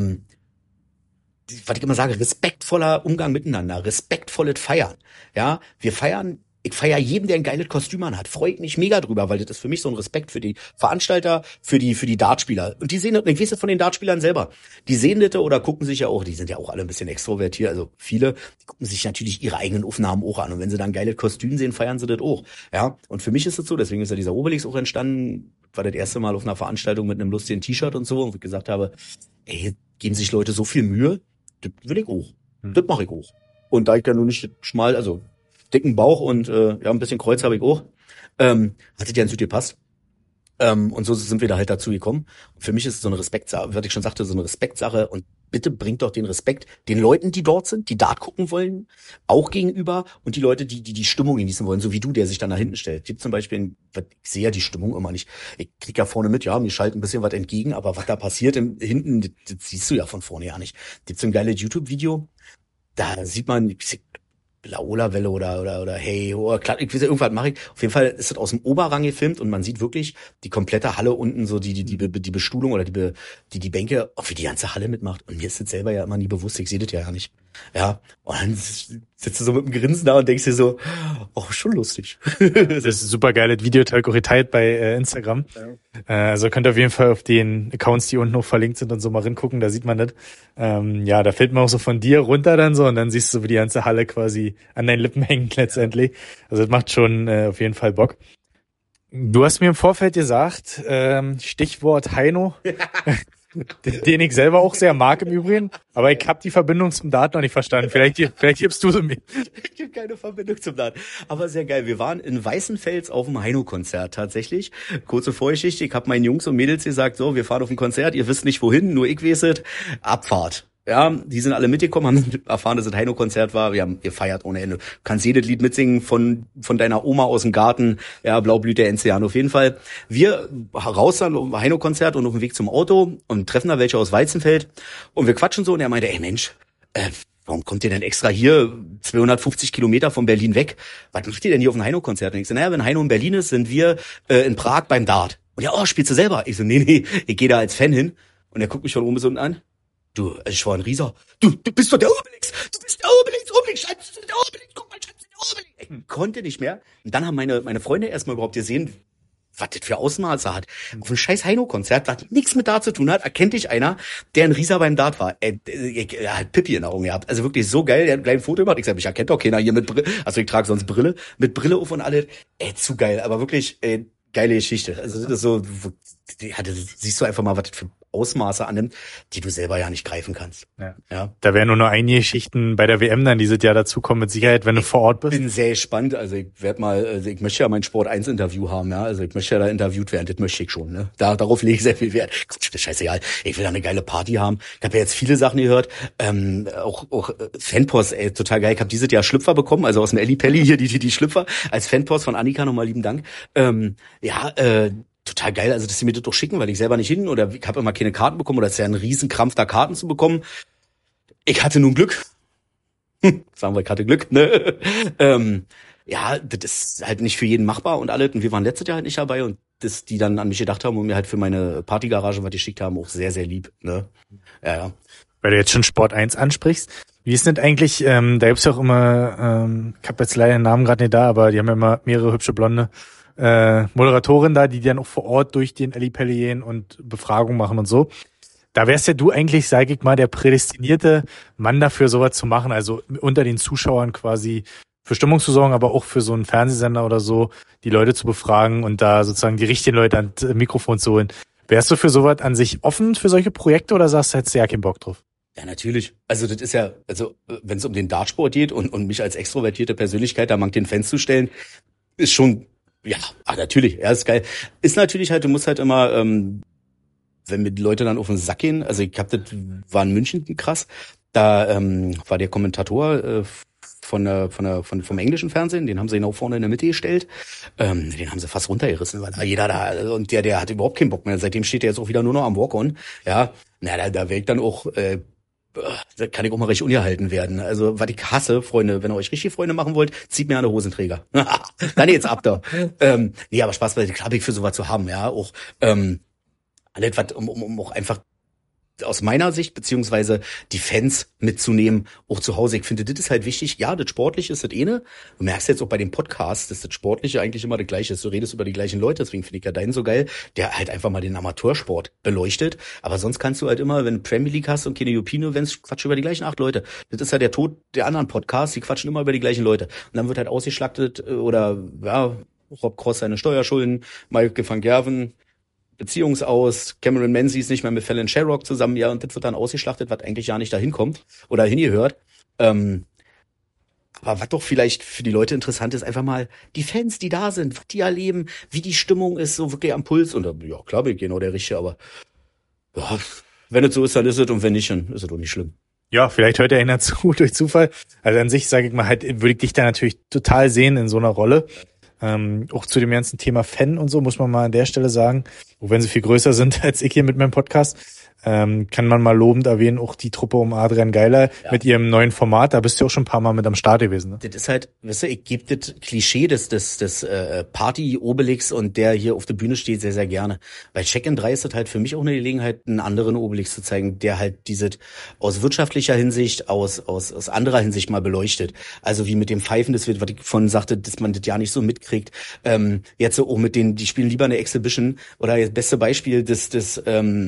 was ich immer sage, respektvoller Umgang miteinander, respektvolles Feiern, ja, ich feiere jeden, der ein geiles Kostüm anhat. Freue ich mich mega drüber, weil das ist für mich so ein Respekt für die Veranstalter, für die Dartspieler. Und die sehen das, ich weiß das von den Dartspielern selber. Die sehen das oder gucken sich ja auch, die sind ja auch alle ein bisschen extrovertiert, also viele, die gucken sich natürlich ihre eigenen Aufnahmen auch an. Und wenn sie dann ein geiles Kostüm sehen, feiern sie das auch. Ja, und für mich ist es so, deswegen ist ja dieser Obelix auch entstanden, war das erste Mal auf einer Veranstaltung mit einem lustigen T-Shirt und so, und ich gesagt habe, ey, geben sich Leute so viel Mühe, das will ich auch. Das mache ich auch. Und da ich ja nur nicht schmal, also dicken Bauch und ja, ein bisschen Kreuz habe ich auch, hat es ja ins Süd gepasst. Und so sind wir da halt dazu gekommen. Und für mich ist es so eine Respektsache, wie ich schon sagte, so eine Respektsache. Und bitte bringt doch den Respekt den Leuten, die dort sind, die Dart gucken wollen, auch gegenüber, und die Leute, die Stimmung genießen wollen, so wie du, der sich dann da hinten stellt. Gibt zum Beispiel, ich sehe ja die Stimmung immer nicht. Ich krieg ja vorne mit, ja, mir schaltet ein bisschen was entgegen, aber was da passiert hinten, das siehst du ja von vorne ja nicht. Gibt so ein geiles YouTube-Video, da sieht man, Laola-Welle oder hey, oder klar, ich weiß ja, irgendwas mache ich. Auf jeden Fall ist das aus dem Oberrang gefilmt und man sieht wirklich die komplette Halle unten, so die Bestuhlung oder die Bänke, auch wie die ganze Halle mitmacht. Und mir ist das selber ja immer nie bewusst, ich sehe das ja nicht. Ja, und dann sitzt du so mit dem Grinsen da und denkst dir so, oh, schon lustig. Das ist ein super geiles Video, geteilt bei Instagram. Ja. Also könnt ihr auf jeden Fall auf den Accounts, die unten noch verlinkt sind und so mal ringucken, da sieht man das. Ja, da fällt man auch so von dir runter dann so und dann siehst du, wie die ganze Halle quasi an deinen Lippen hängt letztendlich. Also das macht schon auf jeden Fall Bock. Du hast mir im Vorfeld gesagt, Stichwort Heino, den ich selber auch sehr mag im Übrigen, aber ich habe die Verbindung zum Dart noch nicht verstanden. Vielleicht gibst du sie mir. Ich gebe keine Verbindung zum Dart, aber sehr geil. Wir waren in Weißenfels auf dem Heino-Konzert tatsächlich. Kurze Vorgeschichte, ich habe meinen Jungs und Mädels gesagt, so, wir fahren auf ein Konzert, ihr wisst nicht wohin, nur ich weiß es, Abfahrt. Ja, die sind alle mitgekommen, haben erfahren, dass es Heino-Konzert war. Wir haben gefeiert ohne Ende. Du kannst jedes Lied mitsingen von deiner Oma aus dem Garten. Ja, Blaublüte, Enzian. Auf jeden Fall. Wir raus dann Heino-Konzert und auf dem Weg zum Auto und treffen da welche aus Weizenfeld. Und wir quatschen so und er meinte, ey Mensch, warum kommt ihr denn extra hier 250 Kilometer von Berlin weg? Was macht ihr denn hier auf dem Heino-Konzert? Und ich so, naja, wenn Heino in Berlin ist, sind wir in Prag beim Dart. Und ja, spielst du selber? Ich so, nee, ich gehe da als Fan hin. Und er guckt mich schon oben bis unten an. Du, ich war ein Rieser. Du bist doch der Obelix. Du bist der Obelix, Schatz, du bist der Obelix. Guck mal, Schatz, der Obelix. Ich konnte nicht mehr. Und dann haben meine Freunde erstmal überhaupt gesehen, was das für Ausmaße hat. Auf einem scheiß Heino-Konzert, was nichts mit Dart zu tun hat, erkennt dich einer, der ein Rieser beim Dart war. Er hat Pippi in den Augen gehabt. Also wirklich so geil, der hat ein kleines Foto gemacht. Ich sag, mich erkennt doch keiner hier mit Brille. Also ich trage sonst Brille. Mit Brille auf und alles. Zu geil. Aber wirklich, geile Geschichte. Also das ist so, siehst du einfach mal, was das für Ausmaße annimmt, die du selber ja nicht greifen kannst. Ja. Da werden nur noch einige Geschichten bei der WM dann dieses Jahr dazukommen, mit Sicherheit, wenn du vor Ort bist. Ich bin sehr gespannt. Also ich möchte ja mein Sport 1 Interview haben, ja. Also ich möchte ja da interviewt werden, das möchte ich schon, ne. Darauf lege ich sehr viel Wert. Das ist scheißegal. Ich will da eine geile Party haben. Ich habe ja jetzt viele Sachen gehört. Auch Fanpost, total geil. Ich habe dieses Jahr Schlüpfer bekommen, also aus dem Ellipelli hier, die Schlüpfer. Als Fanpost von Annika nochmal lieben Dank. Total geil, also dass sie mir das doch schicken, weil ich selber nicht hin oder ich habe immer keine Karten bekommen oder es ist ja ein Riesenkrampf, da Karten zu bekommen. Ich hatte nun Glück. Sagen wir, ich hatte Glück, ne? ja, das ist halt nicht für jeden machbar und alles. Und wir waren letztes Jahr halt nicht dabei und das, die dann an mich gedacht haben und mir halt für meine Partygarage was geschickt haben, auch sehr, sehr lieb. Ne? Ja. Weil du jetzt schon Sport 1 ansprichst. Wie ist denn eigentlich, da gibt's ja auch immer, ich habe jetzt leider den Namen gerade nicht da, aber die haben ja immer mehrere hübsche blonde Moderatorin da, die dann auch vor Ort durch den Ellipelli gehen und Befragungen machen und so. Da wärst ja du eigentlich, sage ich mal, der prädestinierte Mann dafür, sowas zu machen, also unter den Zuschauern quasi für Stimmung zu sorgen, aber auch für so einen Fernsehsender oder so, die Leute zu befragen und da sozusagen die richtigen Leute ans Mikrofon zu holen. Wärst du für sowas an sich offen für solche Projekte oder sagst du, hättest du ja keinen Bock drauf? Ja, natürlich. Also das ist ja, also wenn es um den Dartsport geht und mich als extrovertierte Persönlichkeit da mal den Fans zu stellen, ist schon, ja, natürlich, ja, ist geil. Ist natürlich halt, du musst halt immer, wenn mir die Leute dann auf den Sack gehen, also ich hab das, war in München krass, da war der Kommentator vom englischen Fernsehen, den haben sie genau vorne in der Mitte gestellt, den haben sie fast runtergerissen, weil da jeder da, und der hat überhaupt keinen Bock mehr, seitdem steht er jetzt auch wieder nur noch am Walk-On, ja, na, da wäre ich dann auch, da kann ich auch mal richtig ungehalten werden. Also, was ich hasse, Freunde, wenn ihr euch richtig Freunde machen wollt, zieht mir an den Hosenträger. Dann jetzt ab da. Nee, aber Spaß, weil klar bin ich für sowas zu haben, ja, auch, alles, was, um auch einfach aus meiner Sicht, beziehungsweise die Fans mitzunehmen, auch zu Hause. Ich finde, das ist halt wichtig. Ja, das Sportliche ist das eine. Du merkst jetzt auch bei dem Podcast, dass das Sportliche eigentlich immer das Gleiche ist. Du redest über die gleichen Leute, deswegen finde ich ja deinen so geil, der halt einfach mal den Amateursport beleuchtet. Aber sonst kannst du halt immer, wenn du Premier League hast und keine European-Events, quatschen über die gleichen 8 Leute. Das ist ja der Tod der anderen Podcasts, die quatschen immer über die gleichen Leute. Und dann wird halt ausgeschlachtet oder, ja, Rob Cross seine Steuerschulden, Mike van Gerven, Beziehungsaus, Cameron Menzies nicht mehr mit Fallon Sherrock zusammen, ja, und das wird dann ausgeschlachtet, was eigentlich ja nicht dahin kommt oder hingehört. Aber was doch vielleicht für die Leute interessant ist, einfach mal die Fans, die da sind, was die erleben, wie die Stimmung ist, so wirklich am Puls. Und ja, klar, bin ich genau der Richtige, aber ja, wenn es so ist, dann ist es, und wenn nicht, dann ist es doch nicht schlimm. Ja, vielleicht hört er einer zu durch Zufall. Also an sich, sage ich mal, halt würde ich dich da natürlich total sehen in so einer Rolle. Auch zu dem ganzen Thema Fan und so muss man mal an der Stelle sagen, auch wenn sie viel größer sind als ich hier mit meinem Podcast, kann man mal lobend erwähnen, auch die Truppe um Adrian Geiler mit ihrem neuen Format, da bist du auch schon ein paar Mal mit am Start gewesen. Ne? Das ist halt, weißt du, ich gebe das Klischee des Party-Obelix und der hier auf der Bühne steht sehr, sehr gerne. Bei Check-in 3 ist das halt für mich auch eine Gelegenheit, einen anderen Obelix zu zeigen, der halt diese aus wirtschaftlicher Hinsicht, aus anderer Hinsicht mal beleuchtet. Also wie mit dem Pfeifen, das wird, was ich vorhin sagte, dass man das ja nicht so mitkriegt. Jetzt so auch mit denen, die spielen lieber eine Exhibition, oder das beste Beispiel, das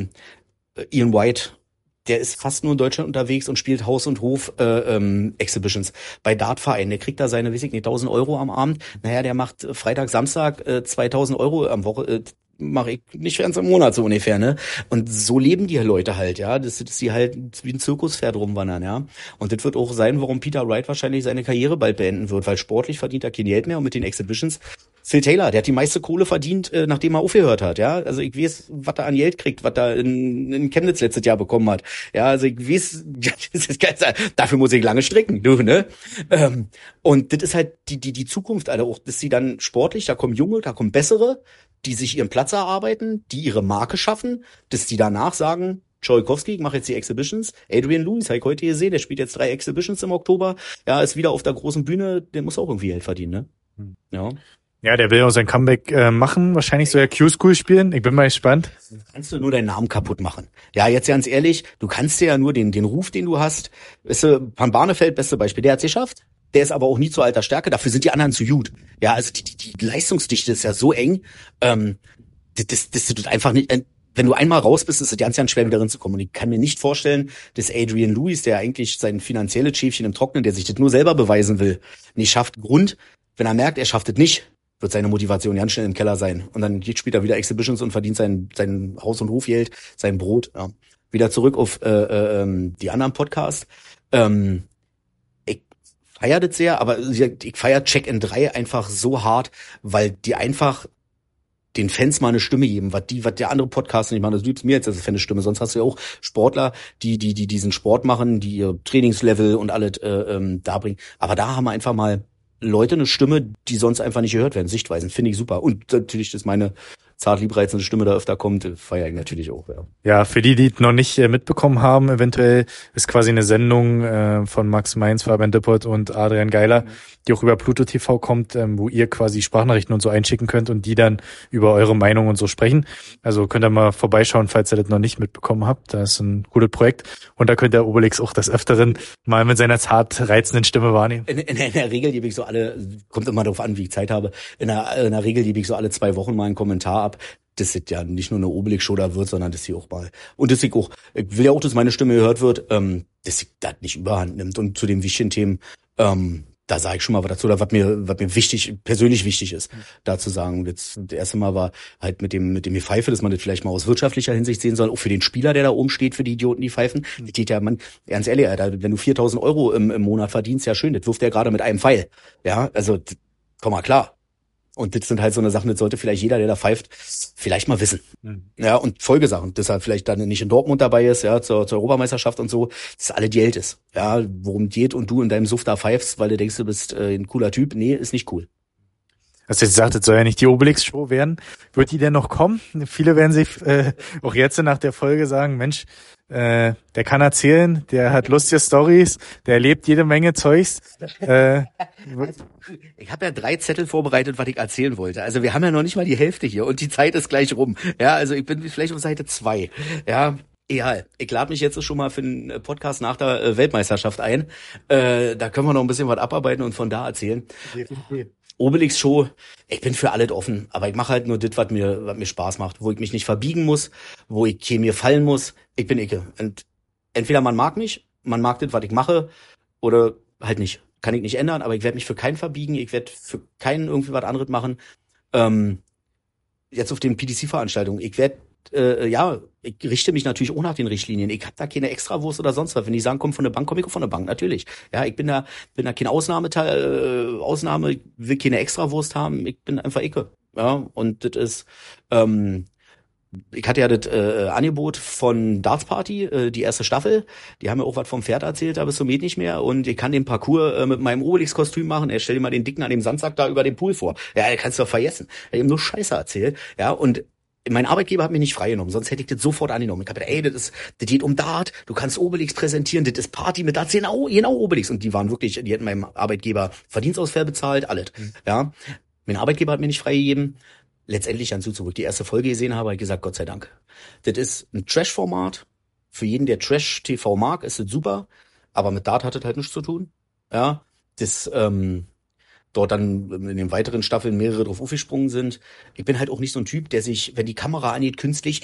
Ian White, der ist fast nur in Deutschland unterwegs und spielt Haus- und Hof-Exhibitions bei Dartvereinen. Der kriegt da seine, weiß ich nicht, 1.000 Euro am Abend. Naja, der macht Freitag, Samstag 2.000 Euro am Woche. Mache ich nicht ganz im Monat so ungefähr, ne? Und so leben die Leute halt, ja, dass die halt wie ein Zirkuspferd rumwandern, ja. Und das wird auch sein, warum Peter Wright wahrscheinlich seine Karriere bald beenden wird, weil sportlich verdient er kein Geld mehr und mit den Exhibitions. Phil Taylor, der hat die meiste Kohle verdient, nachdem er aufgehört hat, ja. Also ich weiß, was er an Geld kriegt, was er in Chemnitz letztes Jahr bekommen hat. Ja, also ich weiß, das ist geil, dafür muss ich lange stricken, du, ne? Und das ist halt die Zukunft, Alter, auch, dass sie dann sportlich, da kommen Junge, da kommen Bessere, die sich ihren Platz erarbeiten, die ihre Marke schaffen, dass die danach sagen, Tschoikowski, ich mache jetzt die Exhibitions. Adrian Lewis, habe ich heute gesehen, der spielt jetzt 3 Exhibitions im Oktober. Ja, ist wieder auf der großen Bühne, der muss auch irgendwie Geld verdienen, ne? Ja. Ja, der will auch sein Comeback machen, wahrscheinlich soll er Q-School spielen. Ich bin mal gespannt. Kannst du nur deinen Namen kaputt machen. Ja, jetzt ganz ehrlich, du kannst dir ja nur den Ruf, den du hast, weißt du, Van Barneveld, beste Beispiel, der hat's geschafft. Der ist aber auch nie zu alter Stärke, dafür sind die anderen zu gut. Ja, also die Leistungsdichte ist ja so eng, das tut einfach nicht, wenn du einmal raus bist, ist es ganz, ganz schwer wieder reinzukommen. Und ich kann mir nicht vorstellen, dass Adrian Lewis, der eigentlich sein finanzielles Schäfchen im Trocknen, der sich das nur selber beweisen will, nicht schafft. Grund, wenn er merkt, er schafft es nicht, wird seine Motivation ganz schnell im Keller sein. Und dann geht später wieder Exhibitions und verdient sein Haus- und Hofgeld, sein Brot. Ja. Wieder zurück auf die anderen Podcasts. Ich feiere das sehr, aber ich feiere Check-in 3 einfach so hart, weil die einfach den Fans mal eine Stimme geben, was der andere Podcast nicht macht. Das gibt's mir jetzt als Fan eine Stimme. Sonst hast du ja auch Sportler, die diesen Sport machen, die ihr Trainingslevel und alles darbringen. Aber da haben wir einfach mal Leute eine Stimme, die sonst einfach nicht gehört werden. Sichtweisen finde ich super. Und natürlich ist meine zart liebreizende Stimme da öfter kommt, feiere ich natürlich auch. Ja, Ja, für die es noch nicht mitbekommen haben, eventuell ist quasi eine Sendung von Max Mainz, Fabian Dippert und Adrian Geiler, die auch über Pluto TV kommt, wo ihr quasi Sprachnachrichten und so einschicken könnt und die dann über eure Meinung und so sprechen. Also könnt ihr mal vorbeischauen, falls ihr das noch nicht mitbekommen habt. Das ist ein cooles Projekt. Und da könnt ihr Obelix auch des Öfteren mal mit seiner zart reizenden Stimme wahrnehmen. In der Regel gebe ich so kommt immer darauf an, wie ich Zeit habe, in der Regel gebe ich so alle 2 Wochen mal einen Kommentar ab, dass es ja nicht nur eine Obelix-Show da wird, sondern dass sie auch mal, und dass ich will ja auch, dass meine Stimme gehört wird, dass sie das nicht überhand nimmt. Und zu den wichtigen Themen, da sage ich schon mal was dazu, oder was mir persönlich wichtig ist, da zu sagen. Das erste Mal war halt mit dem Gepfeife, dass man das vielleicht mal aus wirtschaftlicher Hinsicht sehen soll, auch für den Spieler, der da oben steht, für die Idioten, die pfeifen. Das geht ja, ganz ehrlich, Alter, wenn du 4.000 Euro im Monat verdienst, ja schön, das wirft der gerade mit einem Pfeil. Ja, also, komm mal klar. Und das sind halt so eine Sachen, das sollte vielleicht jeder, der da pfeift, vielleicht mal wissen. Ja, und Folgesachen, dass er vielleicht dann nicht in Dortmund dabei ist, ja, zur Europameisterschaft und so, dass alles Geld ist. Ja, worum es geht und du in deinem Suff da pfeifst, weil du denkst, du bist ein cooler Typ. Nee, ist nicht cool. Hast du jetzt gesagt, es soll ja nicht die Obelix-Show werden. Wird die denn noch kommen? Viele werden sich auch jetzt nach der Folge sagen, Mensch, der kann erzählen, der hat lustige Stories, der erlebt jede Menge Zeugs. Ich habe ja 3 Zettel vorbereitet, was ich erzählen wollte. Also wir haben ja noch nicht mal die Hälfte hier und die Zeit ist gleich rum. Ja, also ich bin vielleicht auf Seite 2. Ja, egal. Ich lade mich jetzt schon mal für einen Podcast nach der Weltmeisterschaft ein. Da können wir noch ein bisschen was abarbeiten und von da erzählen. Obelix-Show, ich bin für alles offen, aber ich mache halt nur das, was mir Spaß macht, wo ich mich nicht verbiegen muss, wo ich mir fallen muss. Ich bin Icke. Und entweder man mag mich, man mag das, was ich mache, oder halt nicht. Kann ich nicht ändern, aber ich werde mich für keinen verbiegen, ich werde für keinen irgendwie was anderes machen. Jetzt auf den PDC-Veranstaltungen, ich richte mich natürlich auch nach den Richtlinien. Ich habe da keine Extrawurst oder sonst was. Wenn die sagen, komm von der Bank, komm ich von der Bank, natürlich. Ja, ich bin da keine Ausnahme, ich will keine Extrawurst haben, ich bin einfach Icke. Ja, und das ist, ich hatte ja das Angebot von Darts Party, die erste Staffel. Die haben mir auch was vom Pferd erzählt, da bis zum Geht nicht mehr. Und ich kann den Parcours mit meinem Obelix-Kostüm machen. Stell dir mal den Dicken an dem Sandsack da über den Pool vor. Ja, kannst du doch vergessen. Er hat ihm nur Scheiße erzählt. Ja, und mein Arbeitgeber hat mich nicht freigenommen, sonst hätte ich das sofort angenommen. Ich habe gedacht, das geht um Dart, du kannst Obelix präsentieren, das ist Party mit Darts, genau Obelix. Und die hätten meinem Arbeitgeber Verdienstausfall bezahlt, alles. Ja, mein Arbeitgeber hat mir nicht freigegeben. Letztendlich dann zurück die erste Folge gesehen habe, habe ich gesagt, Gott sei Dank. Das ist ein Trash-Format. Für jeden, der Trash-TV mag, ist das super. Aber mit Dart hat das halt nichts zu tun. Ja, das, dort dann in den weiteren Staffeln mehrere drauf aufgesprungen sind. Ich bin halt auch nicht so ein Typ, der sich, wenn die Kamera angeht, künstlich,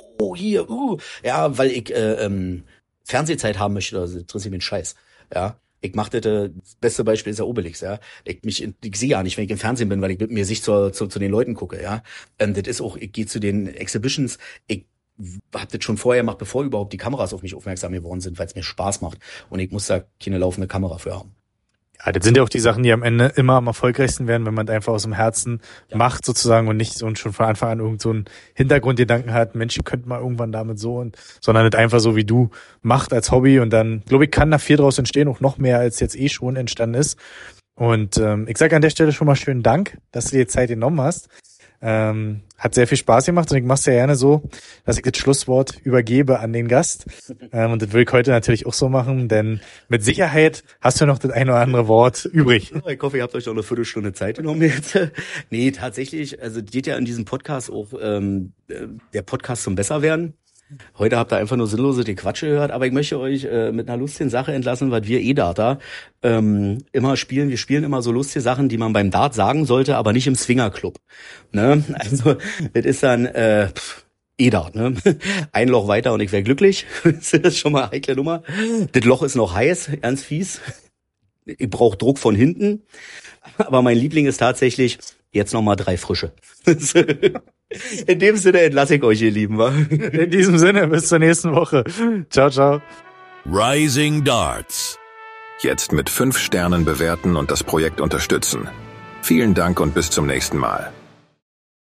ja, weil ich Fernsehzeit haben möchte, also interessiert mich ein Scheiß. Ja. Ich mache das beste Beispiel ist der Obelix, ja. Ich sehe ja nicht, wenn ich im Fernsehen bin, weil ich mit mir Sicht zu den Leuten gucke, ja. Das ist auch, ich gehe zu den Exhibitions, ich hab das schon vorher gemacht, bevor überhaupt die Kameras auf mich aufmerksam geworden sind, weil es mir Spaß macht. Und ich muss da keine laufende Kamera für haben. Ja, das sind ja auch die Sachen, die am Ende immer am erfolgreichsten werden, wenn man einfach aus dem Herzen macht sozusagen und nicht so schon von Anfang an irgend so einen Hintergrundgedanken hat, Mensch, ihr könnt mal irgendwann damit so und, sondern nicht einfach so wie du macht als Hobby und dann, glaube ich, kann da viel draus entstehen, auch noch mehr als jetzt schon entstanden ist. Und ich sage an der Stelle schon mal schönen Dank, dass du dir Zeit genommen hast. Hat sehr viel Spaß gemacht und ich mache es ja gerne so, dass ich das Schlusswort übergebe an den Gast. Und das will ich heute natürlich auch so machen, denn mit Sicherheit hast du noch das ein oder andere Wort übrig. Ich hoffe, ihr habt euch noch eine Viertelstunde Zeit genommen jetzt. Nee, tatsächlich, also geht ja in diesem Podcast auch der Podcast zum Besserwerden. Heute habt ihr einfach nur sinnlose Quatsche gehört, aber ich möchte euch mit einer lustigen Sache entlassen, weil wir Darter immer spielen. Wir spielen immer so lustige Sachen, die man beim Dart sagen sollte, aber nicht im Swingerclub. Ne? Also das ist dann Dart, ne? Ein Loch weiter und ich wäre glücklich. Das ist schon mal eine heikle Nummer. Das Loch ist noch heiß, ganz fies. Ich brauche Druck von hinten. Aber mein Liebling ist tatsächlich jetzt noch mal 3 frische. In dem Sinne entlasse ich euch, ihr Lieben. In diesem Sinne, bis zur nächsten Woche. Ciao, ciao. Rising Darts. Jetzt mit 5 Sternen bewerten und das Projekt unterstützen. Vielen Dank und bis zum nächsten Mal.